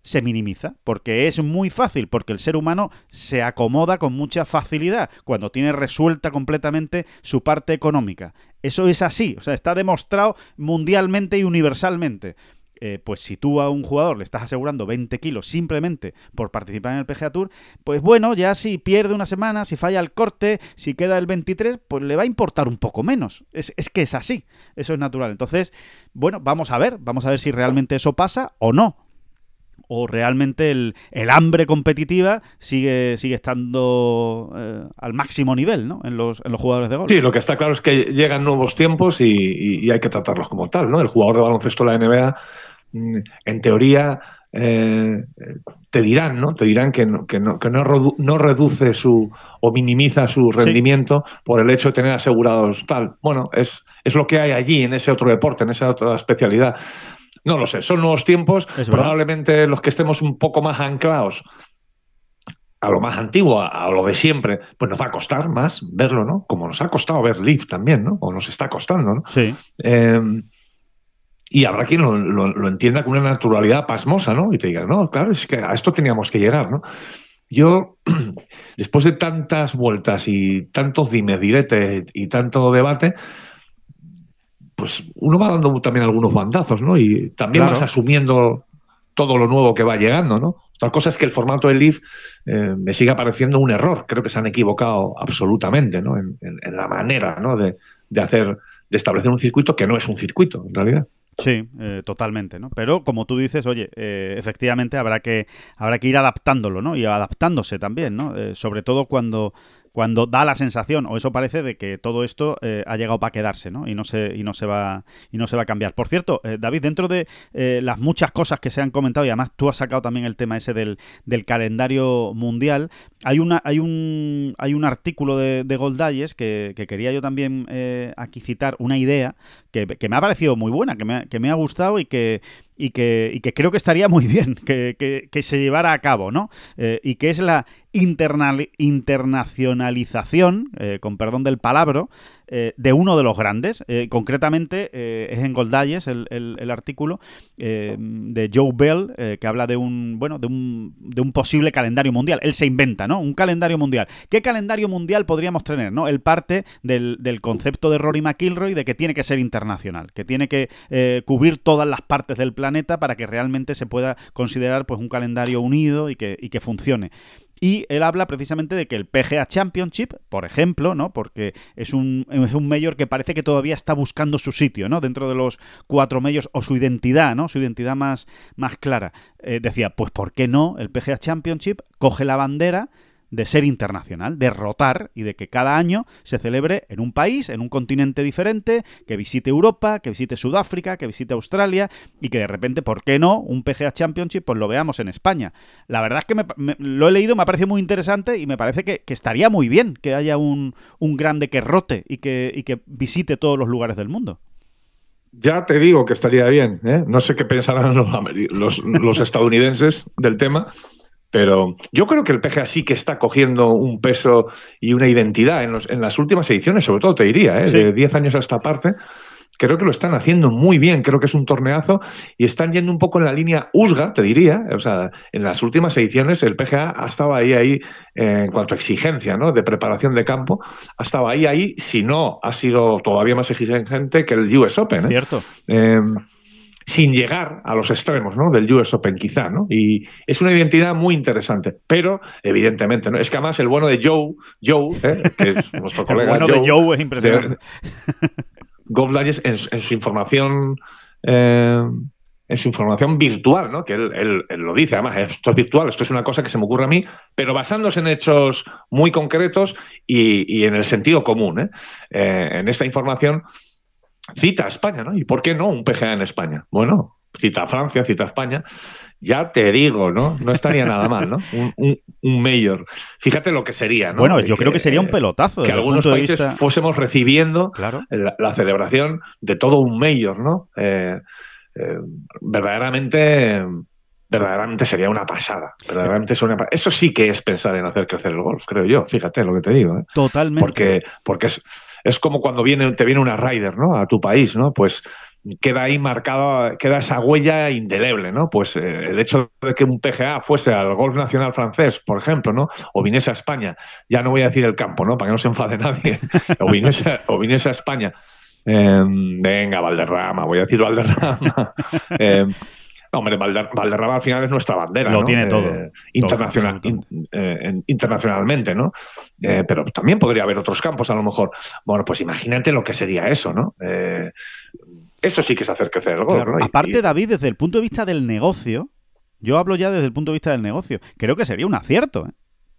se minimiza, porque es muy fácil, porque el ser humano se acomoda con mucha facilidad cuando tiene resuelta completamente su parte económica. Eso es así, o sea, está demostrado mundialmente y universalmente. Eh, pues si tú a un jugador le estás asegurando veinte kilos simplemente por participar en el P G A Tour, pues bueno, ya si pierde una semana, si falla el corte, si queda el veintitrés, pues le va a importar un poco menos. Es, es que es así, eso es natural. Entonces, bueno, vamos a ver, vamos a ver si realmente eso pasa o no. O realmente el, el hambre competitiva sigue, sigue estando eh, al máximo nivel, ¿no? En los, en los jugadores de golf. Sí, lo que está claro es que llegan nuevos tiempos y, y, y hay que tratarlos como tal, ¿no? El jugador de baloncesto de la N B A, en teoría, eh, te dirán, ¿no? Te dirán que no, que no, que no, redu no reduce su o minimiza su rendimiento sí. por el hecho de tener asegurados tal. Bueno, es, es lo que hay allí en ese otro deporte, en esa otra especialidad. No lo sé, son nuevos tiempos. Probablemente los que estemos un poco más anclados a lo más antiguo, a, a lo de siempre, pues nos va a costar más verlo, ¿no? Como nos ha costado ver Leaf también, ¿no? O nos está costando, ¿no? Sí. Eh, y habrá quien lo, lo, lo entienda con una naturalidad pasmosa, ¿no? Y te diga, no, claro, es que a esto teníamos que llegar, ¿no? Yo, después de tantas vueltas y tantos dimes, diretes y tanto debate, pues uno va dando también algunos bandazos, ¿no? Y también claro. vas asumiendo todo lo nuevo que va llegando, ¿no? Otra cosa es que el formato del Leaf eh, me sigue pareciendo un error. Creo que se han equivocado absolutamente, ¿no? En, en, en la manera, ¿no? de, de hacer, de establecer un circuito que no es un circuito, en realidad. Sí, eh, totalmente, ¿no? Pero como tú dices, oye, eh, efectivamente habrá que habrá que ir adaptándolo, ¿no? Y adaptándose también, ¿no? Eh, sobre todo cuando cuando da la sensación, o eso parece, de que todo esto eh, ha llegado para quedarse, ¿no? Y no se y no se va y no se va a cambiar. Por cierto, eh, David, dentro de eh, las muchas cosas que se han comentado, y además tú has sacado también el tema ese del, del calendario mundial, hay una hay un hay un artículo de, de Gold Digest que, que quería yo también eh, aquí citar, una idea que, que me ha parecido muy buena, que me ha, que me ha gustado y que y que, y que creo que estaría muy bien que, que, que se llevara a cabo, ¿no? Eh, y que es la internal, internacionalización, eh, con perdón del palabra, eh, de uno de los grandes. Eh, concretamente, eh, es en Gold Digest el, el, el artículo eh, de Joe Bell, eh, que habla de un, bueno, de un, de un posible calendario mundial. Él se inventa, ¿no? Un calendario mundial. ¿Qué calendario mundial podríamos tener, no? Él parte del, del concepto de Rory McIlroy de que tiene que ser internacional, que tiene que eh, cubrir todas las partes del planeta para que realmente se pueda considerar pues un calendario unido y que, y que funcione. Y él habla precisamente de que el P G A Championship, por ejemplo, ¿no? Porque es un, es un major que parece que todavía está buscando su sitio, ¿no? Dentro de los cuatro majors, o su identidad, ¿no? Su identidad más, más clara. Eh, decía, pues ¿por qué no el P G A Championship coge la bandera de ser internacional, de rotar y de que cada año se celebre en un país, en un continente diferente, que visite Europa, que visite Sudáfrica, que visite Australia y que de repente, ¿por qué no? Un P G A Championship, pues lo veamos en España. La verdad es que me, me, lo he leído, me ha parecido muy interesante y me parece que, que estaría muy bien que haya un, un grande que rote y que, y que visite todos los lugares del mundo. Ya te digo que estaría bien, ¿eh? No sé qué pensarán los, los, los estadounidenses del tema, pero yo creo que el P G A sí que está cogiendo un peso y una identidad en, los, en las últimas ediciones, sobre todo te diría, ¿eh? Sí. De diez años a esta parte. Creo que lo están haciendo muy bien, creo que es un torneazo y están yendo un poco en la línea U S G A, te diría. O sea, en las últimas ediciones el P G A ha estado ahí, ahí eh, en cuanto a exigencia, ¿no? De preparación de campo, ha estado ahí, ahí, si no, ha sido todavía más exigente que el U S Open. ¿eh? Cierto. Eh, sin llegar a los extremos, ¿no? Del U S Open quizá, ¿no? Y es una identidad muy interesante, pero evidentemente, ¿no? Es que además el bueno de Joe, Joe, ¿eh? Que es nuestro colega el bueno Joe, de Joe es impresionante. De, Gold Digest en, en su información eh, en su información virtual, ¿no? Que él, él, él lo dice, además, esto es virtual, esto es una cosa que se me ocurre a mí, pero basándose en hechos muy concretos y, y en el sentido común, ¿eh? Eh, en esta información cita a España, ¿no? ¿Y por qué no un P G A en España? Bueno, cita a Francia, cita a España. Ya te digo, ¿no? No estaría nada mal, ¿no? Un, un, un major. Fíjate lo que sería, ¿no? Bueno, yo que, creo que sería un pelotazo. Que algunos punto países de vista... fuésemos recibiendo claro. la, la celebración de todo un major, ¿no? Eh, eh, verdaderamente... verdaderamente sería una pasada. Verdaderamente es una pasada. Eso sí que es pensar en hacer crecer el golf, creo yo. Fíjate lo que te digo, ¿eh? Totalmente. Porque, porque es, es como cuando viene, te viene una rider, ¿no? A tu país, ¿no? Pues queda ahí marcada, queda esa huella indeleble, ¿no? Pues eh, el hecho de que un P G A fuese al Golf Nacional francés, por ejemplo, ¿no? O viniese a España, ya no voy a decir el campo, ¿no? Para que no se enfade nadie, o viniese, o viniese a España, eh, venga, Valderrama, voy a decir Valderrama, eh, hombre, Valder, Valderrama al final es nuestra bandera, Lo ¿no? tiene todo. Eh, internacional, todo, in, eh, internacionalmente, ¿no? Eh, pero también podría haber otros campos, a lo mejor. Bueno, pues imagínate lo que sería eso, ¿no? Eh, eso sí que es hacer crecer el golf, Claro. ¿no? Y, Aparte, y... David, desde el punto de vista del negocio, yo hablo ya desde el punto de vista del negocio, creo que sería un acierto, ¿eh?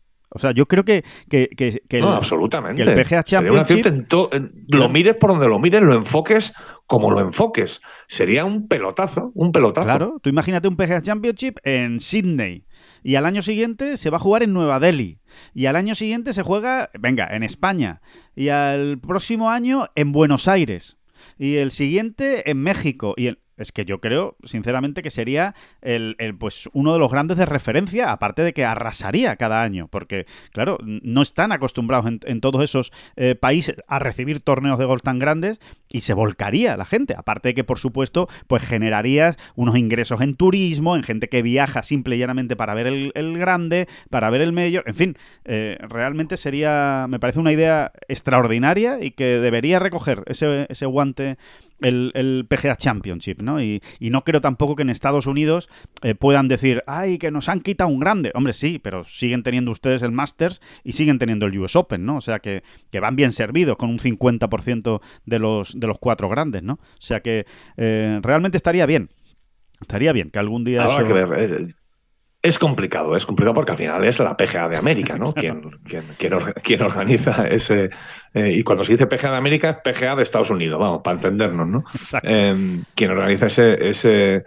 O sea, yo creo que, que, que, que, el, no, absolutamente. que el P G A Championship... En to, en, lo mires por donde lo mires, lo enfoques como lo enfoques. Sería un pelotazo, un pelotazo. Claro, tú imagínate un P G A Championship en Sydney y al año siguiente se va a jugar en Nueva Delhi y al año siguiente se juega, venga, en España y al próximo año en Buenos Aires y el siguiente en México y el... Es que yo creo, sinceramente, que sería el, el, pues uno de los grandes de referencia, aparte de que arrasaría cada año, porque, claro, no están acostumbrados en, en todos esos eh, países a recibir torneos de golf tan grandes y se volcaría la gente. Aparte de que, por supuesto, pues generarías unos ingresos en turismo, en gente que viaja simple y llanamente para ver el, el grande, para ver el mayor, en fin, eh, realmente sería, me parece una idea extraordinaria y que debería recoger ese, ese guante el, el P G A Championship, ¿no? Y, y no creo tampoco que en Estados Unidos eh, puedan decir, ay, que nos han quitado un grande. Hombre, sí, pero siguen teniendo ustedes el Masters y siguen teniendo el U S Open, ¿no? O sea que, que van bien servidos con un cincuenta por ciento de los, de los cuatro grandes, ¿no? O sea que eh, realmente estaría bien. Estaría bien que algún día Habrá eso... que ver, eh, es complicado, es complicado porque al final es la P G A de América, ¿no? Quien, quien, quien, or, quien organiza ese... Eh, y cuando se dice P G A de América es P G A de Estados Unidos, vamos, para entendernos, ¿no? Exacto. Eh, quien organiza ese, ese...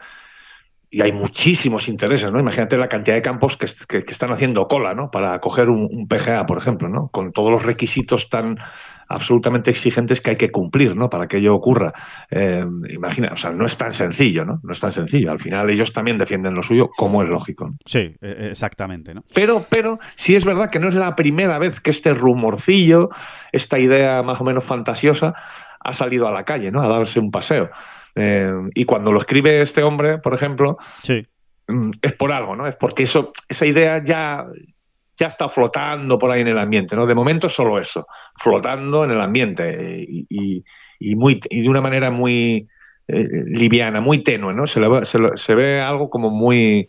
Y hay muchísimos intereses, ¿no? Imagínate la cantidad de campos que, que, que están haciendo cola, ¿no? Para coger un, un P G A, por ejemplo, ¿no? Con todos los requisitos tan absolutamente exigentes que hay que cumplir, ¿no? Para que ello ocurra. Eh, imagina, o sea, no es tan sencillo, ¿no? No es tan sencillo. Al final ellos también defienden lo suyo, como es lógico, ¿no? Sí, eh, exactamente, ¿no? Pero, pero sí es verdad que no es la primera vez que este rumorcillo, esta idea más o menos fantasiosa, ha salido a la calle, ¿no? A darse un paseo. Eh, y cuando lo escribe este hombre, por ejemplo, sí. es por algo, ¿no? Es porque eso, esa idea ya, ya está flotando por ahí en el ambiente, ¿no? De momento solo eso, flotando en el ambiente y, y, y, muy, y de una manera muy eh, liviana, muy tenue, ¿no? Se, le, se, le, se ve algo como muy...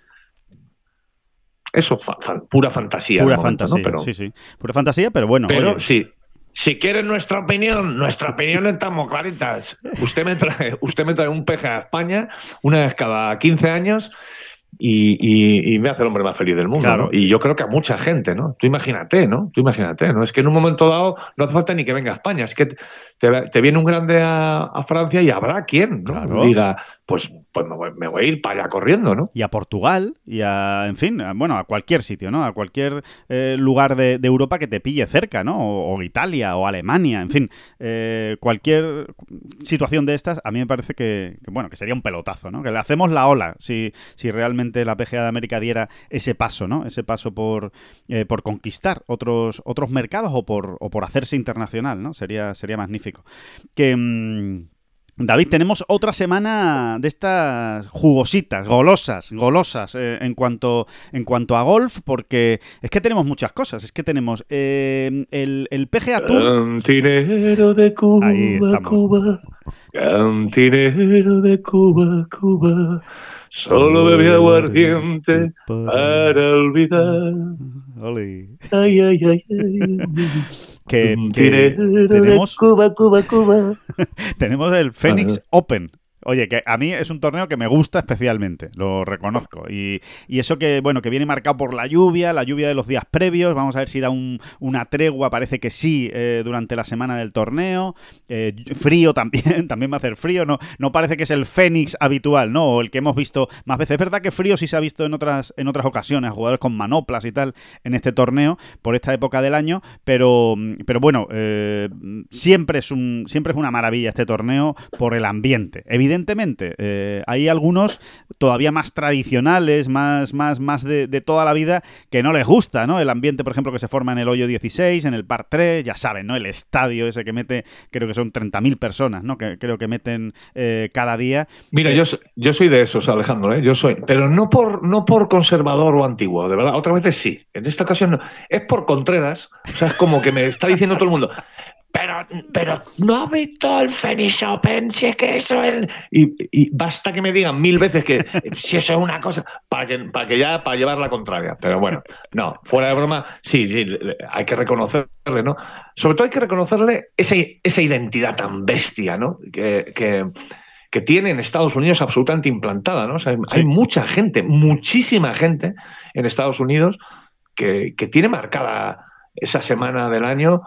Eso, fa, fa, pura fantasía. Pura momento, fantasía, ¿no? Pero, sí, sí. Pura fantasía, pero bueno. Pero oye, sí. Si quieren nuestra opinión, nuestra opinión estamos claritas. Usted me trae, usted me trae un P G A a España una vez cada quince años y, y, y me hace el hombre más feliz del mundo, claro. ¿no? Y yo creo que a mucha gente, ¿no? Tú imagínate, ¿no? Tú imagínate, ¿no? Es que en un momento dado no hace falta ni que venga a España, es que te, te viene un grande a, a Francia y habrá quien, ¿no? Claro. Diga, pues, pues me, voy, me voy a ir para allá corriendo, ¿no? Y a Portugal, y a, en fin, a, bueno, a cualquier sitio, ¿no? A cualquier eh, lugar de, de Europa que te pille cerca, ¿no? O, o Italia, o Alemania, en fin, eh, cualquier situación de estas, a mí me parece que, que, bueno, que sería un pelotazo, ¿no? Que le hacemos la ola si, si realmente la P G A de América diera ese paso, ¿no? Ese paso por, eh, por conquistar otros, otros mercados o por, o por hacerse internacional, ¿no? Sería, sería magnífico. Que... Mmm, David, tenemos otra semana de estas jugositas, golosas, golosas eh, en cuanto en cuanto a golf, porque es que tenemos muchas cosas. Es que tenemos eh, el, el P G A Tour. Cantinero de Cuba, Ahí estamos. Cuba. Cantinero de Cuba, Cuba. Solo bebí aguardiente para olvidar. Oli. Ay, ay, ay, ay. Que, que tenemos, Cuba, Cuba, Cuba. tenemos el Phoenix Ajá. Open. Oye, que a mí es un torneo que me gusta especialmente, lo reconozco. Y, y eso que, bueno, que viene marcado por la lluvia, la lluvia de los días previos. Vamos a ver si da un, una tregua, parece que sí, eh, durante la semana del torneo. Eh, frío también, también va a hacer frío. No, no parece que es el Fénix habitual, ¿no? O el que hemos visto más veces. Es verdad que frío sí se ha visto en otras, en otras ocasiones, jugadores con manoplas y tal en este torneo, por esta época del año. Pero, pero bueno, eh, siempre, es un, siempre es una maravilla este torneo por el ambiente. Evidentemente. evidentemente, eh, hay algunos todavía más tradicionales, más, más, más de, de toda la vida, que no les gusta, ¿no? El ambiente, por ejemplo, que se forma en el hoyo dieciséis, en el par tres, ya saben, ¿no? El estadio ese que mete, creo que son treinta mil personas, ¿no? Que creo que meten eh, cada día. Mira, eh, yo, yo soy de esos, Alejandro, ¿eh? Yo soy, pero no por, no por conservador o antiguo, de verdad. Otras veces sí. En esta ocasión no. Es por Contreras. O sea, es como que me está diciendo todo el mundo. Pero, pero no ha visto el Phoenix Open, si es que eso es... Y, y basta que me digan mil veces que si eso es una cosa, para que, para que ya, para llevar la contraria. Pero bueno, no, fuera de broma, sí, sí, hay que reconocerle, ¿no? Sobre todo hay que reconocerle esa, esa identidad tan bestia, ¿no? Que, que, que tiene en Estados Unidos absolutamente implantada, ¿no? O sea, hay, Sí. hay mucha gente, muchísima gente en Estados Unidos que, que tiene marcada esa semana del año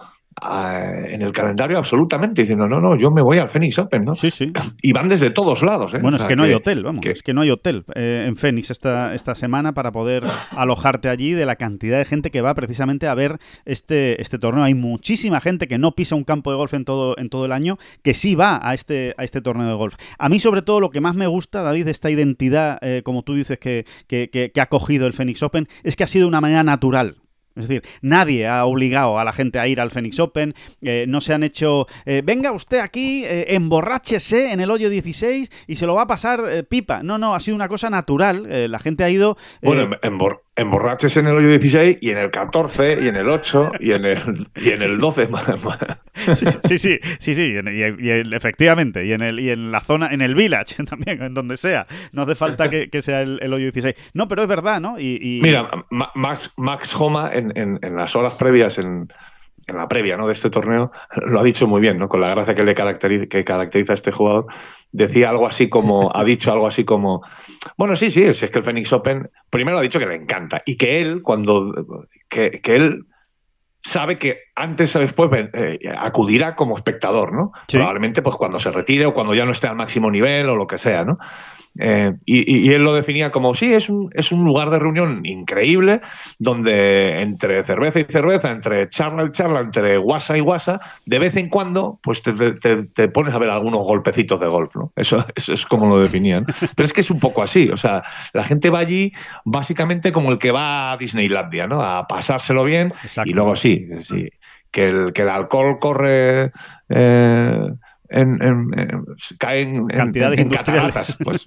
en el calendario absolutamente, diciendo, no, no, yo me voy al Phoenix Open, ¿no? Sí, sí. Y van desde todos lados, ¿eh? Bueno, O sea, es que no hay hotel, vamos, que... es que no hay hotel eh, en Phoenix esta, esta semana para poder alojarte allí, de la cantidad de gente que va precisamente a ver este, este torneo. Hay muchísima gente que no pisa un campo de golf en todo, en todo el año, que sí va a este, a este torneo de golf. A mí, sobre todo, lo que más me gusta, David, de esta identidad, eh, como tú dices, que, que, que, que ha cogido el Phoenix Open, es que ha sido de una manera natural. Es decir, nadie ha obligado a la gente a ir al Phoenix Open, eh, no se han hecho, eh, venga usted aquí, eh, emborráchese en el hoyo dieciséis y se lo va a pasar eh, pipa. No, no, ha sido una cosa natural, eh, la gente ha ido... Eh, bueno, embor emborráchese en el hoyo dieciséis y en el catorce y en el ocho y en el, y en el doce. Sí, sí, sí, sí, sí y, en, y, y en, efectivamente, y en, el, y en la zona, en el village también, en donde sea. No hace falta que, que sea el, el hoyo dieciséis. No, pero es verdad, ¿no? Y, y... Mira, Max, Max Homa en, en, en las horas previas, en, en la previa, ¿no?, de este torneo, lo ha dicho muy bien, ¿no? Con la gracia que le caracteriza, que caracteriza a este jugador. Decía algo así como, ha dicho algo así como, bueno, sí, sí, es que el Phoenix Open, primero ha dicho que le encanta y que él, cuando, que, que él sabe que antes o después eh, acudirá como espectador, ¿no? Sí. Probablemente pues cuando se retire o cuando ya no esté al máximo nivel o lo que sea, ¿no? Eh, y, y él lo definía como, sí, es un, es un lugar de reunión increíble donde entre cerveza y cerveza, entre charla y charla, entre guasa y guasa, de vez en cuando pues te, te, te pones a ver algunos golpecitos de golf, ¿no? Eso, eso es como lo definían. Pero es que es un poco así, o sea, la gente va allí básicamente como el que va a Disneylandia, ¿no? A pasárselo bien. Exacto. Y luego sí, sí que, el, que el alcohol corre... Eh, En, en, en, caen cantidades en, en industriales. Cataratas, pues.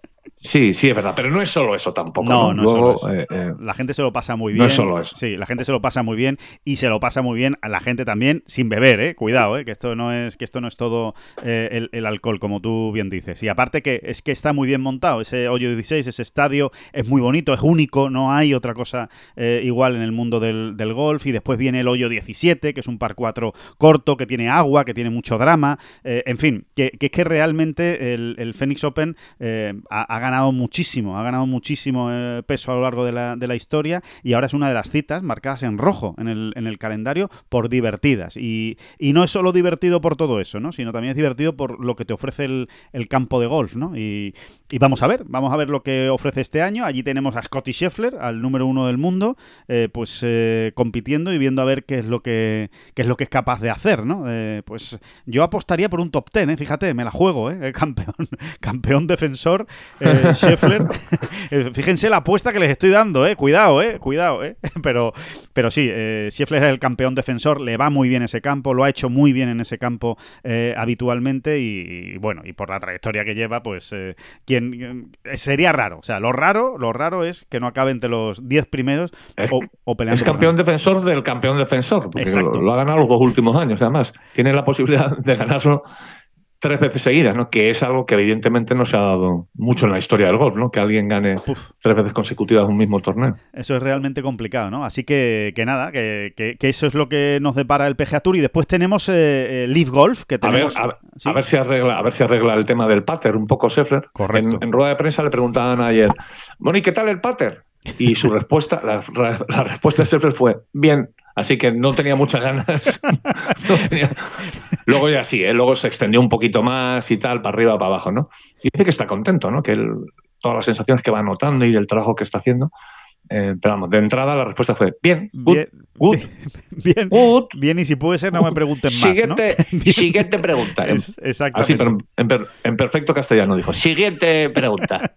Sí, sí, es verdad, pero no es solo eso tampoco. No, no, no, no Luego, es solo eso. Eh, eh, la gente se lo pasa muy bien. No es solo eso. Sí, la gente se lo pasa muy bien y se lo pasa muy bien a la gente también sin beber, eh. Cuidado, eh, que esto no es, que esto no es todo eh, el, el alcohol, como tú bien dices. Y aparte que es que está muy bien montado ese hoyo dieciséis, ese estadio es muy bonito, es único, no hay otra cosa eh, igual en el mundo del, del golf. Y después viene el hoyo diecisiete, que es un par cuatro corto, que tiene agua, que tiene mucho drama. Eh, en fin, que, que es que realmente el, el Phoenix Open eh, ha, ha ganado muchísimo. Ha ganado muchísimo eh, peso a lo largo de la, de la historia y ahora es una de las citas marcadas en rojo en el, en el calendario por divertidas. Y, y no es solo divertido por todo eso, ¿no? Sino también es divertido por lo que te ofrece el, el campo de golf, ¿no? Y, y vamos a ver, vamos a ver lo que ofrece este año. Allí tenemos a Scottie Scheffler, al número uno del mundo, eh, pues eh, compitiendo y viendo a ver qué es lo que, qué es lo que es capaz de hacer, ¿no? Eh, pues yo apostaría por un top ten, ¿eh? Fíjate, me la juego, ¿eh? Campeón, campeón defensor, eh, Scheffler. Fíjense la apuesta que les estoy dando, eh. Cuidado, eh. Cuidado, eh. Pero, pero sí, eh, Scheffler es el campeón defensor, le va muy bien ese campo, lo ha hecho muy bien en ese campo eh, habitualmente y, y bueno, y por la trayectoria que lleva, pues eh, quien eh, sería raro. O sea, lo raro, lo raro es que no acabe entre los diez primeros es, o, o peleando. Es campeón defensor del campeón defensor, porque Exacto. Lo, lo ha ganado los dos últimos años, además. Tiene la posibilidad de ganarlo tres veces seguidas, ¿no? Que es algo que evidentemente no se ha dado mucho en la historia del golf, ¿no? Que alguien gane Uf. tres veces consecutivas un mismo torneo. Eso es realmente complicado, ¿no? Así que, que nada, que, que, que eso es lo que nos depara el P G A Tour. Y después tenemos eh, Live Golf, que tenemos... A ver, a, ¿sí? a, ver si arregla, a ver si arregla el tema del pater un poco Scheffler. Correcto. En, en rueda de prensa le preguntaban ayer, bueno, ¿y qué tal el pater? Y su respuesta, la, la respuesta de Scheffler fue, bien. Así que no tenía muchas ganas. no tenía... Luego ya sí, ¿eh? Luego se extendió un poquito más y tal, para arriba, para abajo, ¿no? Y dice que está contento, ¿no? Que él, todas las sensaciones que va notando y el trabajo que está haciendo. Eh, pero vamos, de entrada la respuesta fue bien, good. Bien, Good. Bien, Good. bien, y si puede ser, no me pregunten más, Siguiente, ¿no? siguiente pregunta. Es, exactamente. Así, pero en, per, en perfecto castellano dijo. Siguiente pregunta.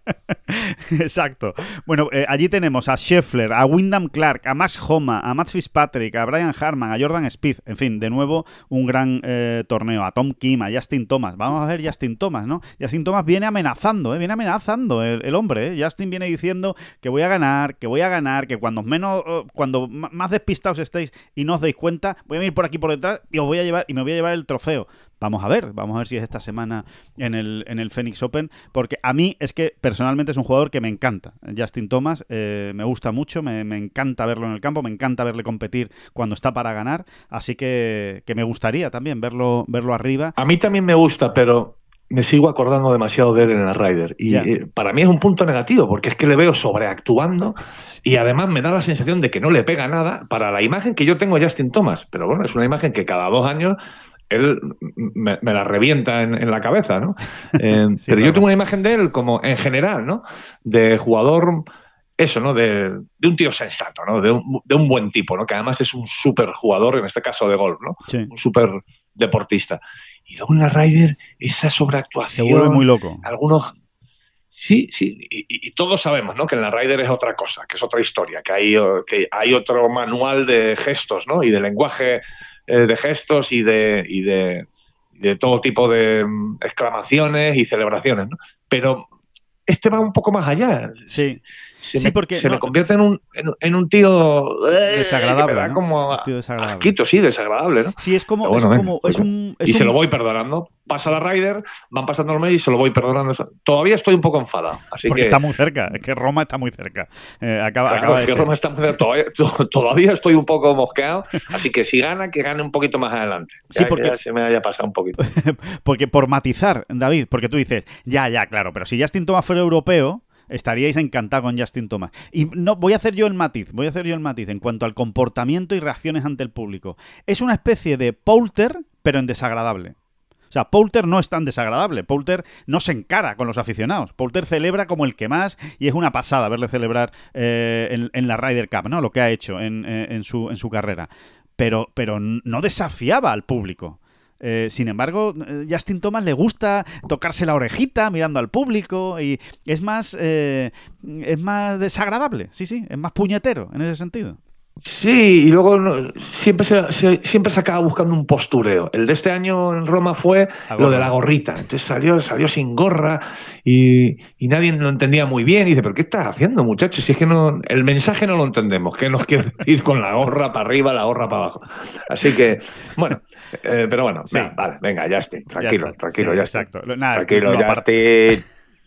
Exacto. Bueno, eh, allí tenemos a Scheffler, a Wyndham Clark, a Max Homa, a Matt Fitzpatrick, a Brian Harman, a Jordan Spieth. En fin, de nuevo, un gran eh, torneo. A Tom Kim, a Justin Thomas. Vamos a ver Justin Thomas, ¿no? Justin Thomas viene amenazando, ¿eh? Viene amenazando el, el hombre, ¿eh? Justin viene diciendo que voy a ganar, que voy a ganar, que cuando menos, cuando más despistados estéis y no os deis cuenta, voy a venir por aquí por detrás y os voy a llevar y me voy a llevar el trofeo. Vamos a ver, vamos a ver si es esta semana en el, en el Phoenix Open, porque a mí es que personalmente es un jugador que me encanta. Justin Thomas, eh, me gusta mucho, me, me encanta verlo en el campo, me encanta verle competir cuando está para ganar, así que, que me gustaría también verlo, verlo arriba. A mí también me gusta, pero me sigo acordando demasiado de él en el Ryder. Y yeah. eh, para mí es un punto negativo, porque es que le veo sobreactuando y además me da la sensación de que no le pega nada para la imagen que yo tengo de Justin Thomas. Pero bueno, es una imagen que cada dos años él me, me la revienta en, en la cabeza, ¿no? Eh, sí, pero claro. Yo tengo una imagen de él como en general, ¿no? De jugador, eso, ¿no? De, de un tío sensato, ¿no? De un, de un buen tipo, ¿no? Que además es un súper jugador, en este caso de golf, ¿no? Sí. Un súper deportista. Y luego en la Ryder, esa sobreactuación. Se vuelve muy loco. Algunos... Sí, sí, y, y todos sabemos, ¿no? Que en la Ryder es otra cosa, que es otra historia, que hay, que hay otro manual de gestos, ¿no? Y de lenguaje eh, de gestos y de, y de, de todo tipo de um, exclamaciones y celebraciones, ¿no? Pero este va un poco más allá. Sí. Se, sí, me, porque se no, me convierte en un, en, en un tío eh, desagradable, que me da ¿no? como un tío desagradable. asquito, sí, desagradable, ¿no? Sí, es como, bueno, es como es un, es y un... se lo voy perdonando. Pasa la Ryder, van pasando los meses y se lo voy perdonando. Todavía estoy un poco enfadado. Así Porque que, está muy cerca, es que Roma está muy cerca. Eh, acaba, claro, acaba es de que ser. Roma está muy cerca. Todavía, todavía estoy un poco mosqueado. Así que si gana, que gane un poquito más adelante. Sí, ya, porque ya se me haya pasado un poquito. Porque por matizar, David, porque tú dices, ya, ya, claro, pero si Justin Thomas fuera europeo, estaríais encantados con Justin Thomas. Y no, voy a hacer yo el matiz, voy a hacer yo el matiz en cuanto al comportamiento y reacciones ante el público. Es una especie de Poulter, pero en desagradable. O sea, Poulter no es tan desagradable. Poulter no se encara con los aficionados. Poulter celebra como el que más y es una pasada verle celebrar eh, en, en la Ryder Cup, ¿no? Lo que ha hecho en, en, su, en su carrera. Pero, pero no desafiaba al público. Eh, sin embargo, Justin Thomas le gusta tocarse la orejita mirando al público y es más, eh, es más desagradable, sí, sí, es más puñetero en ese sentido. Sí, y luego no, siempre, se, se, siempre se acaba buscando un postureo. El de este año en Roma fue lo de la gorrita. Entonces salió, salió sin gorra y, y nadie lo entendía muy bien. Y dice, ¿pero qué estás haciendo, muchachos? Si es que no, el mensaje no lo entendemos. ¿Qué nos quiere decir con la gorra para arriba, la gorra para abajo? Así que, bueno, eh, pero bueno, sí. Nada, vale, venga, Justin, tranquilo, tranquilo, sí, Justin. Exacto. Nada, tranquilo, Justin.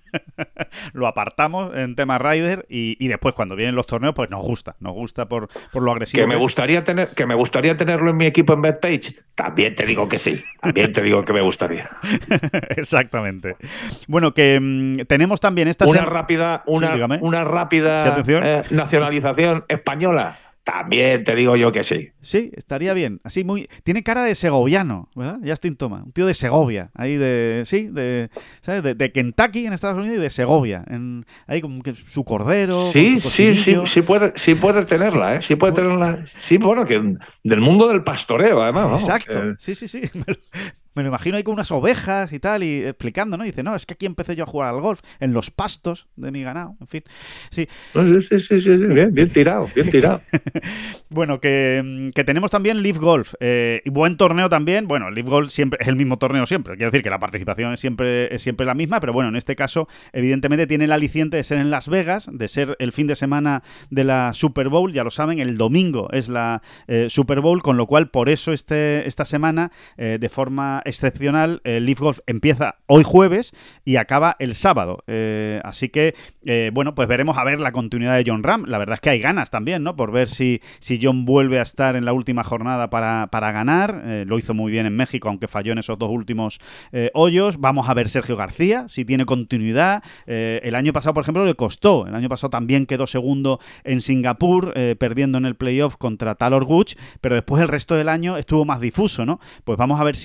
Lo apartamos en tema Ryder y, y después cuando vienen los torneos pues nos gusta, nos gusta por, por lo agresivo que me que gustaría tener, que me gustaría tenerlo en mi equipo en Betpage, también te digo que sí, también te digo que me gustaría. Exactamente. Bueno, que mmm, tenemos también esta una sem- rápida una, sí, una rápida ¿Sí, eh, nacionalización española. También te digo yo que sí. Sí, estaría bien. Así muy... Tiene cara de segoviano, ¿verdad? Justin Thomas. Un tío de Segovia. Ahí de... Sí, de... ¿Sabes? De, de Kentucky en Estados Unidos y de Segovia. En, ahí con que su cordero, sí, con su sí, sí, sí puede, sí puede tenerla, ¿eh? Sí puede tenerla. Sí, bueno, que del mundo del pastoreo, además. ¿No? Exacto. Eh... Sí, sí, sí. Me lo imagino ahí con unas ovejas y tal, y explicando, ¿no? Y dice, no, es que aquí empecé yo a jugar al golf, en los pastos de mi ganado, en fin. Sí, sí, sí, sí, sí. Bien, bien tirado, bien tirado. Bueno, que, que tenemos también Live Golf, eh, y buen torneo también. Bueno, Live Golf siempre es el mismo torneo siempre, quiero decir que la participación es siempre, es siempre la misma, pero bueno, en este caso, evidentemente tiene el aliciente de ser en Las Vegas, de ser el fin de semana de la Super Bowl, ya lo saben, el domingo es la eh, Super Bowl, con lo cual, por eso este, esta semana, eh, de forma excepcional, el Live Golf empieza hoy jueves y acaba el sábado, eh, así que eh, bueno, pues veremos a ver la continuidad de Jon Rahm. La verdad es que hay ganas también, ¿no? Por ver si, si Jon vuelve a estar en la última jornada para, para ganar, eh, lo hizo muy bien en México, aunque falló en esos dos últimos eh, hoyos. Vamos a ver Sergio García, si tiene continuidad. Eh, el año pasado, por ejemplo, le costó, el año pasado también quedó segundo en Singapur, eh, perdiendo en el playoff contra Talor Gooch, pero después el resto del año estuvo más difuso, ¿no? Pues vamos a ver si eh,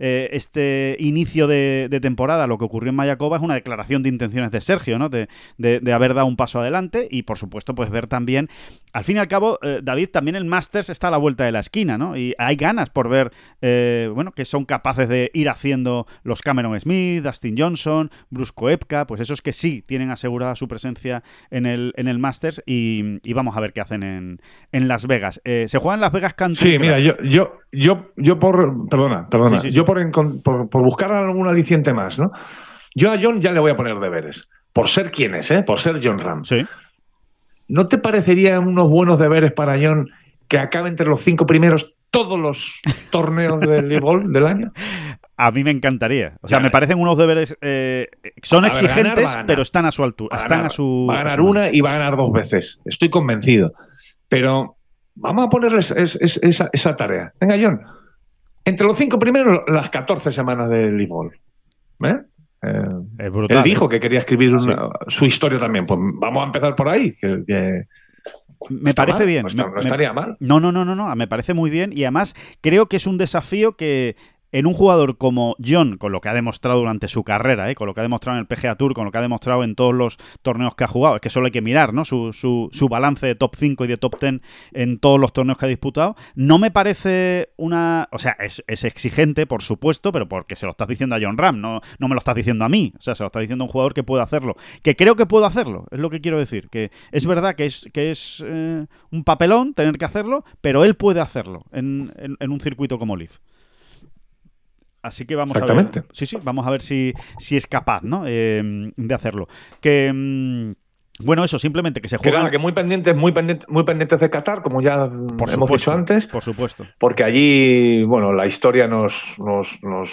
eh, este inicio de, de temporada, lo que ocurrió en Mayakoba es una declaración de intenciones de Sergio, ¿no? De, de, de haber dado un paso adelante y, por supuesto, pues ver también, al fin y al cabo, eh, David, también el Masters está a la vuelta de la esquina, ¿no? Y hay ganas por ver, eh, bueno, que son capaces de ir haciendo los Cameron Smith, Dustin Johnson, Brus Koepka, pues esos que sí tienen asegurada su presencia en el, en el Masters y, y vamos a ver qué hacen en, en Las Vegas. Eh, se juega en Las Vegas Country Sí, Club. mira, yo, yo, yo, yo por, perdona, perdona, Sí, sí, sí. yo por, encon- por, por buscar algún aliciente más, ¿no? Yo a John ya le voy a poner deberes, por ser quien es, ¿eh? Por ser Jon Rahm. Sí. ¿No te parecerían unos buenos deberes para John que acabe entre los cinco primeros todos los torneos del Live Golf del año? A mí me encantaría. O sea, Ya, me parecen unos deberes... Eh, son a ver, exigentes, ganar, va a ganar. pero están a su altura. Va a Están ganar, a su... va a a ganar su una y va a ganar dos veces. Estoy convencido. Pero vamos a ponerles es, es, esa, esa tarea. Venga, John. Entre los cinco primeros, las catorce semanas del Live Golf. ¿Eh? Eh, Es brutal, él dijo ¿eh? que quería escribir una, Sí. su historia también. Pues vamos a empezar por ahí. Que, que Me no está parece mal, bien. No, está- Me- no me- estaría mal. No, no, no, no, no. Me parece muy bien y además creo que es un desafío que en un jugador como John, con lo que ha demostrado durante su carrera, ¿eh? Con lo que ha demostrado en el P G A Tour, con lo que ha demostrado en todos los torneos que ha jugado, es que solo hay que mirar, ¿no? Su, su, su balance de top cinco y de top diez en todos los torneos que ha disputado. No me parece una... O sea, es, es exigente, por supuesto, pero porque se lo estás diciendo a Jon Rahm, no, no me lo estás diciendo a mí. O sea, se lo estás diciendo a un jugador que puede hacerlo. Que creo que puedo hacerlo, es lo que quiero decir. Que es verdad que es, que es eh, un papelón tener que hacerlo, pero él puede hacerlo en, en, en un circuito como Live. Así que vamos a ver. Exactamente. Sí, sí, vamos a ver si, si es capaz, ¿no? Eh, de hacerlo. Que mm, bueno, eso, simplemente que se Que juega. nada, que muy pendientes, muy pendientes, muy pendientes de Qatar, como ya Por hemos supuesto, dicho antes, por supuesto. porque allí, bueno, la historia nos, nos, nos,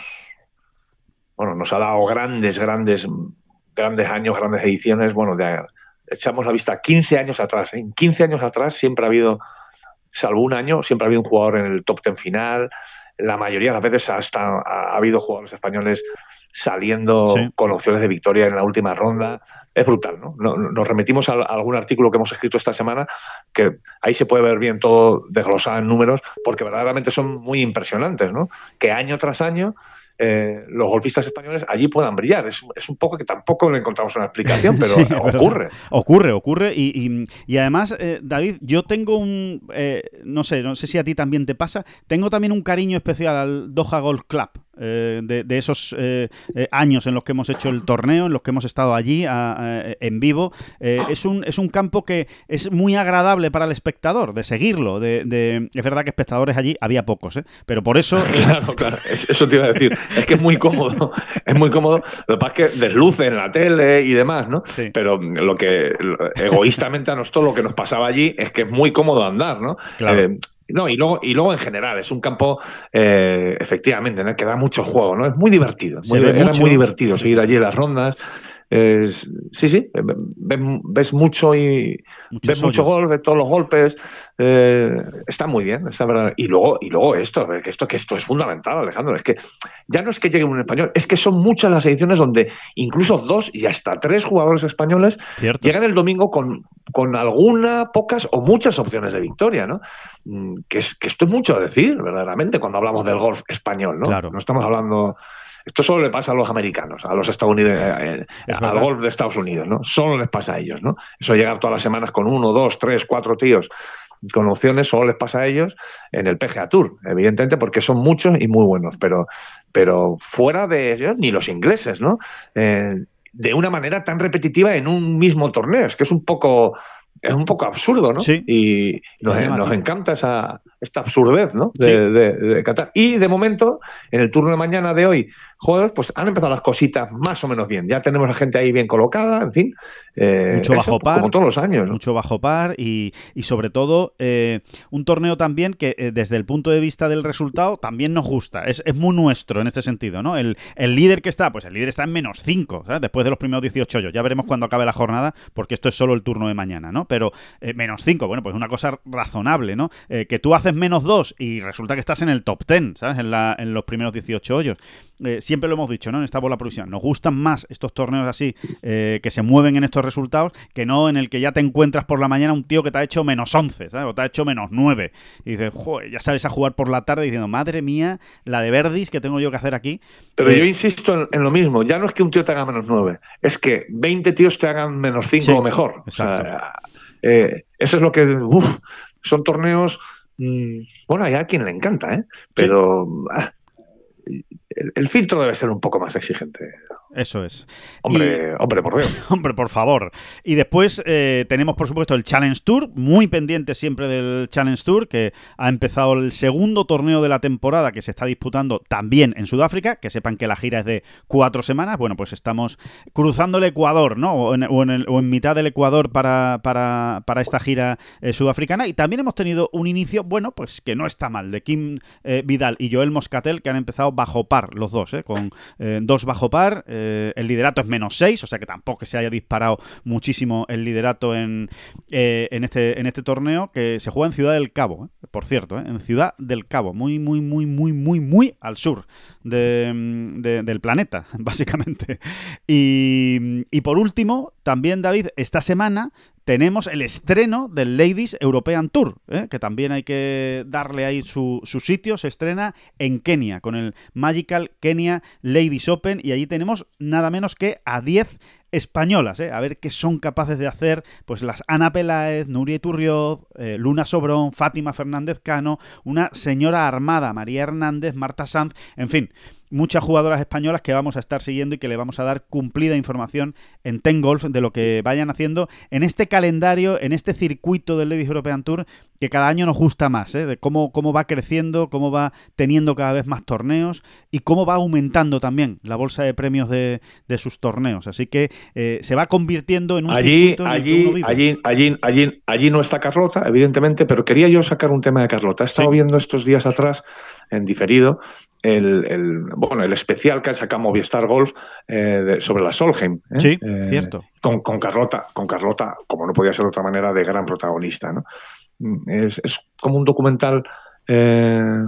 bueno, nos ha dado grandes, grandes, grandes años, grandes ediciones. Bueno, de, echamos la vista quince años atrás. ¿eh? En quince años atrás siempre ha habido, salvo un año, siempre ha habido un jugador en el top diez final. La mayoría de las veces hasta ha, ha habido jugadores españoles saliendo Sí. con opciones de victoria en la última ronda. Es brutal, ¿no? No- Nos remitimos a, a algún artículo que hemos escrito esta semana, que ahí se puede ver bien todo desglosado en números, porque verdaderamente son muy impresionantes, ¿no? Que año tras año eh, los golfistas españoles allí puedan brillar. Es, es un poco que tampoco le encontramos una explicación, pero Sí, es verdad. ocurre. Ocurre, ocurre. Y, y, y además, eh, David, yo tengo un... Eh, no sé, no sé si a ti también te pasa. Tengo también un cariño especial al Doha Golf Club. Eh, de, de esos eh, eh, años en los que hemos hecho el torneo, en los que hemos estado allí a, a, en vivo. Eh, es, un, es un campo que es muy agradable para el espectador, de seguirlo. De, de, es verdad que espectadores allí había pocos, ¿eh? Pero por eso... eh, Claro, claro, es- eso te iba a decir. Es que es muy cómodo, es muy cómodo. Lo que pasa es que desluce en la tele y demás, ¿no? Sí. Pero lo que lo- egoístamente a nosotros lo que nos pasaba allí es que es muy cómodo andar, ¿no? Claro. Eh, no, y luego, y luego en general, es un campo, eh, efectivamente, en el que da mucho juego, ¿no? Es muy divertido. Se Muy- ve era mucho. muy divertido Sí, seguir sí, sí. allí las rondas. Es- sí, sí, ves, ves mucho y Muchos ves mucho hoyos. gol, ves todos los golpes. eh, está muy bien, está verdad. Y luego, y luego esto, que esto, que esto es fundamental, Alejandro. Es que ya no es que llegue un español, es que son muchas las ediciones donde incluso dos y hasta tres jugadores españoles Cierto. llegan el domingo con, con alguna, pocas o muchas opciones de victoria, ¿no? Mm, Que, es, que esto es mucho a decir, verdaderamente, cuando hablamos del golf español, ¿no? Claro. No estamos hablando. Esto solo le pasa a los americanos, a los estadounidenses, Es al verdad. golf de Estados Unidos, ¿no? Solo les pasa a ellos, ¿no? Eso llegar todas las semanas con uno, dos, tres, cuatro tíos con opciones, solo les pasa a ellos en el P G A Tour, evidentemente, porque son muchos y muy buenos, pero, pero fuera de ellos, ni los ingleses, ¿no? Eh, de una manera tan repetitiva en un mismo torneo, es que es un poco... Es un poco absurdo, ¿no? Sí. Y nos, Es llamativo. nos encanta esa, esta absurdez, ¿no? De, Sí. de- de Qatar. Y de momento, en el turno de mañana de hoy, jueves, pues han empezado las cositas más o menos bien. Ya tenemos a gente ahí bien colocada, en fin. Eh, Mucho eso, bajo pues, par. como todos los años, ¿no? Mucho bajo par y, y sobre todo eh, un torneo también que eh, desde el punto de vista del resultado también nos gusta. Es, es muy nuestro en este sentido, ¿no? El, el líder que está, pues el líder está en menos cinco, ¿sabes? Después de los primeros dieciocho hoyos. Ya veremos cuando acabe la jornada, porque esto es solo el turno de mañana, ¿no? Pero eh, menos cinco, bueno, pues una cosa razonable, ¿no? Eh, que tú haces pones menos dos y resulta que estás en el top diez, ¿sabes? En, la, en los primeros dieciocho hoyos. Eh, siempre lo hemos dicho, ¿no? En esta bola provisión. Nos gustan más estos torneos así, eh, que se mueven en estos resultados, que no en el que ya te encuentras por la mañana un tío que te ha hecho menos once, ¿sabes? O te ha hecho menos nueve. Y dices, joder, ya sales a jugar por la tarde diciendo, madre mía, la de verdis que tengo yo que hacer aquí. Pero eh, yo insisto en, en lo mismo. Ya no es que un tío te haga menos nueve, es que veinte tíos te hagan menos cinco sí, o mejor. Exacto. O sea, eh, eso es lo que... Uf, son torneos... Mmm, bueno, hay a quien le encanta, ¿eh? Pero... Sí. Ah, el, el filtro debe ser un poco más exigente. Eso es. Hombre, y, hombre, por Dios. Hombre, por favor. Y después eh, tenemos, por supuesto, el Challenge Tour, muy pendiente siempre del Challenge Tour, que ha empezado el segundo torneo de la temporada que se está disputando también en Sudáfrica. Que sepan que la gira es de cuatro semanas. Bueno, pues estamos cruzando el Ecuador, ¿no? O en, o en, el, o en mitad del Ecuador para, para, para esta gira eh, sudafricana. Y también hemos tenido un inicio, bueno, pues que no está mal, de Kim eh, Vidal y Joel Moscatel, que han empezado bajo par, los dos, ¿eh? Con eh, dos bajo par. Eh, el liderato es menos seis, o sea que tampoco se haya disparado muchísimo el liderato en, eh, en, este, en este torneo, que se juega en Ciudad del Cabo, ¿eh? Por cierto, ¿eh? En Ciudad del Cabo, muy, muy, muy, muy, muy, muy al sur de, de, del planeta, básicamente. Y, y por último, también, David, esta semana tenemos el estreno del Ladies European Tour, ¿eh? Que también hay que darle ahí su, su sitio. Se estrena en Kenia, con el Magical Kenya Ladies Open, y allí tenemos nada menos que a diez españolas, ¿eh? A ver qué son capaces de hacer pues las Ana Peláez, Nuria Iturrioz, eh, Luna Sobrón, Fátima Fernández Cano, una señora armada, María Hernández, Marta Sanz, en fin, muchas jugadoras españolas que vamos a estar siguiendo y que le vamos a dar cumplida información en Ten Golf de lo que vayan haciendo en este calendario, en este circuito del Ladies European Tour, que cada año nos gusta más, ¿eh? De cómo, cómo va creciendo, cómo va teniendo cada vez más torneos y cómo va aumentando también la bolsa de premios de, de sus torneos. Así que eh, se va convirtiendo en un allí, circuito en el allí, que uno vive. Allí, allí, allí, allí no está Carlota, evidentemente, pero quería yo sacar un tema de Carlota. He estado Sí. viendo estos días atrás, en diferido, el, el, bueno, el especial que ha sacado Movistar Golf eh, de, sobre la Solheim. ¿eh? Sí, eh, cierto. Con, con Carlota, con Carlota, como no podía ser de otra manera, de gran protagonista, ¿no? Es, es como un documental eh,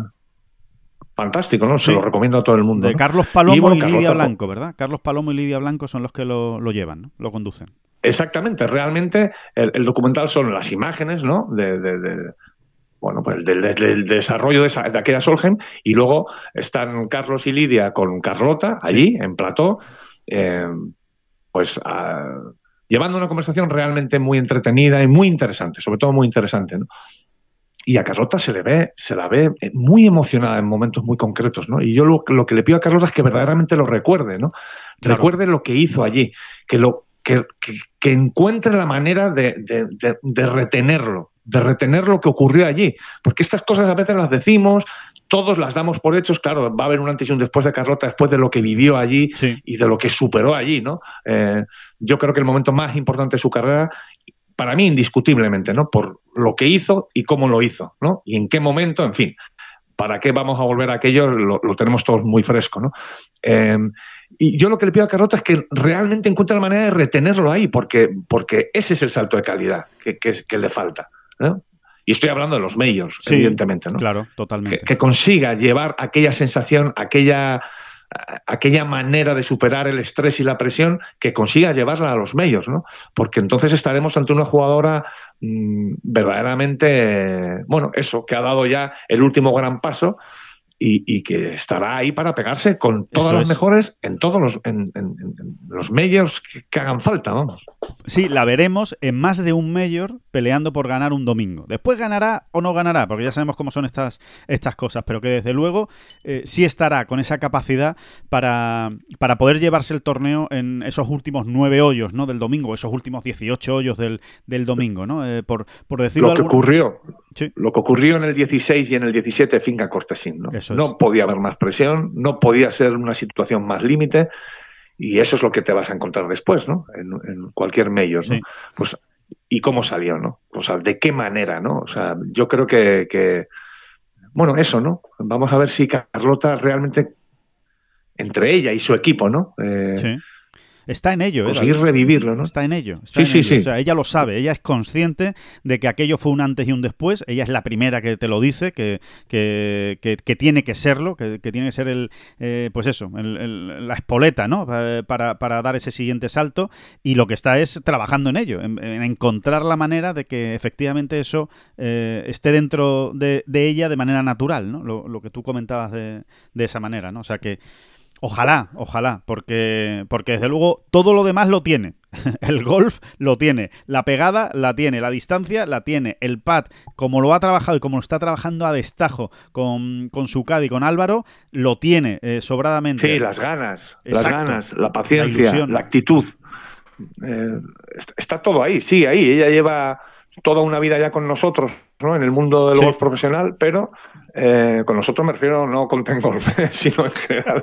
fantástico, ¿no? Se sí. lo recomiendo a todo el mundo. De ¿no? Carlos Palomo y, bueno, y Lidia Carlota, Blanco, ¿verdad? Carlos Palomo y Lidia Blanco son los que lo, lo llevan, ¿no? Lo conducen. Exactamente, realmente el, el documental son las imágenes, ¿no? De, de, de bueno, pues del, del, del desarrollo de, esa, de aquella Solheim, y luego están Carlos y Lidia con Carlota allí, sí. en plató, eh, pues a, llevando una conversación realmente muy entretenida y muy interesante, sobre todo muy interesante, ¿no? Y a Carlota se le ve, se la ve muy emocionada en momentos muy concretos, ¿no? Y yo lo, lo que le pido a Carlota es que verdaderamente lo recuerde, ¿no? Claro. Recuerde lo que hizo allí, que lo que, que, que encuentre la manera de, de, de, de retenerlo, de retener lo que ocurrió allí, porque estas cosas a veces las decimos, todos las damos por hechos, claro, va a haber un antes y un después de Carlota, después de lo que vivió allí, sí. y de lo que superó allí, ¿no? Eh, yo creo que el momento más importante de su carrera, para mí indiscutiblemente, ¿no? Por lo que hizo y cómo lo hizo, ¿no? Y en qué momento, en fin, ¿para qué vamos a volver a aquello? Lo, lo tenemos todos muy fresco, ¿no? Eh, y yo lo que le pido a Carlota es que realmente encuentre la manera de retenerlo ahí, porque, porque ese es el salto de calidad que, que, que le falta, ¿no? Y estoy hablando de los majors, sí, evidentemente, ¿no? Claro, totalmente. Que, que consiga llevar aquella sensación, aquella, aquella manera de superar el estrés y la presión, que consiga llevarla a los majors, ¿no? Porque entonces estaremos ante una jugadora mmm, verdaderamente, bueno, eso, que ha dado ya el último gran paso. Y, y que estará ahí para pegarse con todas Eso las es. mejores en todos los, en, en, en los majors que, que hagan falta, vamos. Sí, la veremos en más de un major peleando por ganar un domingo. Después ganará o no ganará, porque ya sabemos cómo son estas, estas cosas, pero que desde luego eh, sí estará con esa capacidad para, para poder llevarse el torneo en esos últimos nueve hoyos, ¿no? Del domingo, esos últimos dieciocho hoyos del, del domingo, ¿no? Eh, por, por decirlo Lo que alguna... ocurrió. Sí. Lo que ocurrió en el dieciséis y en el diecisiete finca Cortesín, ¿no? Eso no es. podía haber más presión, no podía ser una situación más límite, y eso es lo que te vas a encontrar después, ¿no? En, en cualquier major, ¿no? Sí. Pues, ¿y cómo salió, no? O sea, ¿de qué manera, no? O sea, yo creo que, que bueno, eso, ¿no? Vamos a ver si Carlota realmente, entre ella y su equipo, ¿no? Eh, sí. Está en ello, ¿eh? Conseguir revivirlo, ¿no? Está en ello. Está sí, en sí, ello. sí. O sea, ella lo sabe, ella es consciente de que aquello fue un antes y un después. Ella es la primera que te lo dice, que, que, que, que tiene que serlo, que, que tiene que ser el, eh, pues eso, el, el, la espoleta, ¿no? Para, para dar ese siguiente salto. Y lo que está es trabajando en ello, en, en encontrar la manera de que efectivamente eso eh, esté dentro de, de ella de manera natural, ¿no? Lo, lo que tú comentabas de, de esa manera, ¿no? O sea que ojalá, ojalá, porque, porque desde luego todo lo demás lo tiene. El golf lo tiene, la pegada la tiene, la distancia la tiene, el pad, como lo ha trabajado y como lo está trabajando a destajo con, con su caddy, con Álvaro, lo tiene eh, sobradamente. Sí, las ganas, Exacto. las ganas, la paciencia, la ilusión, la actitud. Eh, está todo ahí, sí, ahí. Ella lleva toda una vida ya con nosotros, ¿no? En el mundo del sí. golf profesional, pero eh, con nosotros me refiero no con Ten Golf, sino en general.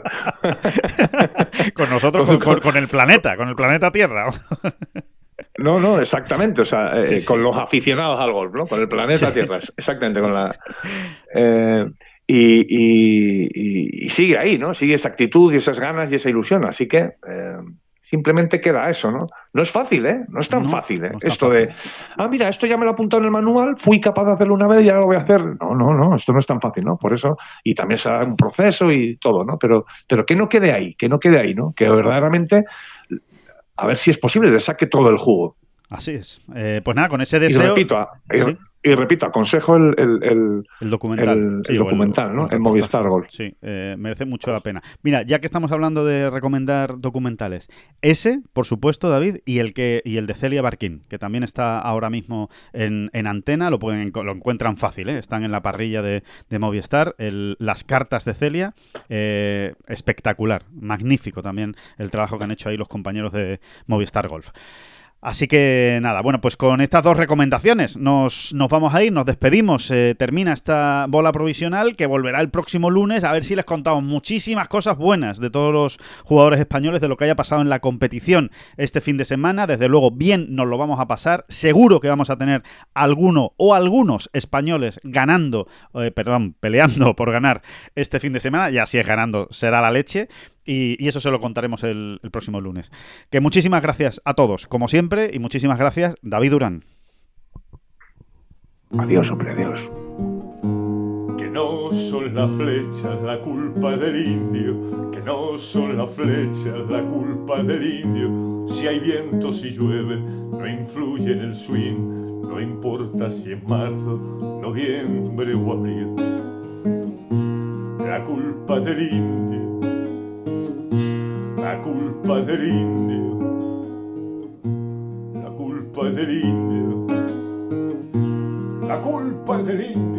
Con nosotros, con, con, con el planeta, con el planeta Tierra. No, no, exactamente. O sea, eh, sí, sí. con los aficionados al golf, ¿no? Con el planeta sí. Tierra, exactamente. Con la eh, y, y, y, y sigue ahí, ¿no? Sigue esa actitud y esas ganas y esa ilusión. Así que eh, simplemente queda eso, ¿no? No es fácil, ¿eh? No es tan no, fácil, ¿eh? No esto fácil. de, ah, mira, esto ya me lo he apuntado en el manual, fui capaz de hacerlo una vez y ya lo voy a hacer. No, no, no, esto no es tan fácil, ¿no? Por eso, y también será un proceso y todo, ¿no? Pero, pero que no quede ahí, que no quede ahí, ¿no? Que verdaderamente, a ver si es posible, le saque todo el jugo. Así es. Eh, pues nada, con ese deseo... Y repito, ¿sí? Y repito, aconsejo el, el, el, el documental, el, sí, el documental el, ¿no? el en Movistar Golf. Sí, eh, merece mucho la pena. Mira, ya que estamos hablando de recomendar documentales, ese, por supuesto, David, y el que y el de Celia Barquín, que también está ahora mismo en, en antena, lo pueden lo encuentran fácil, ¿eh? Están en la parrilla de, de Movistar, el, las cartas de Celia, eh, espectacular, magnífico también el trabajo que han hecho ahí los compañeros de Movistar Golf. Así que nada, bueno, pues con estas dos recomendaciones nos, nos vamos a ir, nos despedimos, eh, termina esta bola provisional que volverá el próximo lunes, a ver si les contamos muchísimas cosas buenas de todos los jugadores españoles, de lo que haya pasado en la competición este fin de semana. Desde luego bien nos lo vamos a pasar, seguro que vamos a tener alguno o algunos españoles ganando, eh, perdón, peleando por ganar este fin de semana, y así es, ganando será la leche. Y, y eso se lo contaremos el, el próximo lunes. Que muchísimas gracias a todos, como siempre, y muchísimas gracias, David Durán. Adiós, hombre, adiós. Que no son las flechas la culpa del indio, que no son las flechas la culpa del indio. Si hay viento, si llueve, no influye en el swing, no importa si es marzo, noviembre o abril. La culpa del indio, la culpa del indio, la culpa del indio, la culpa del indio.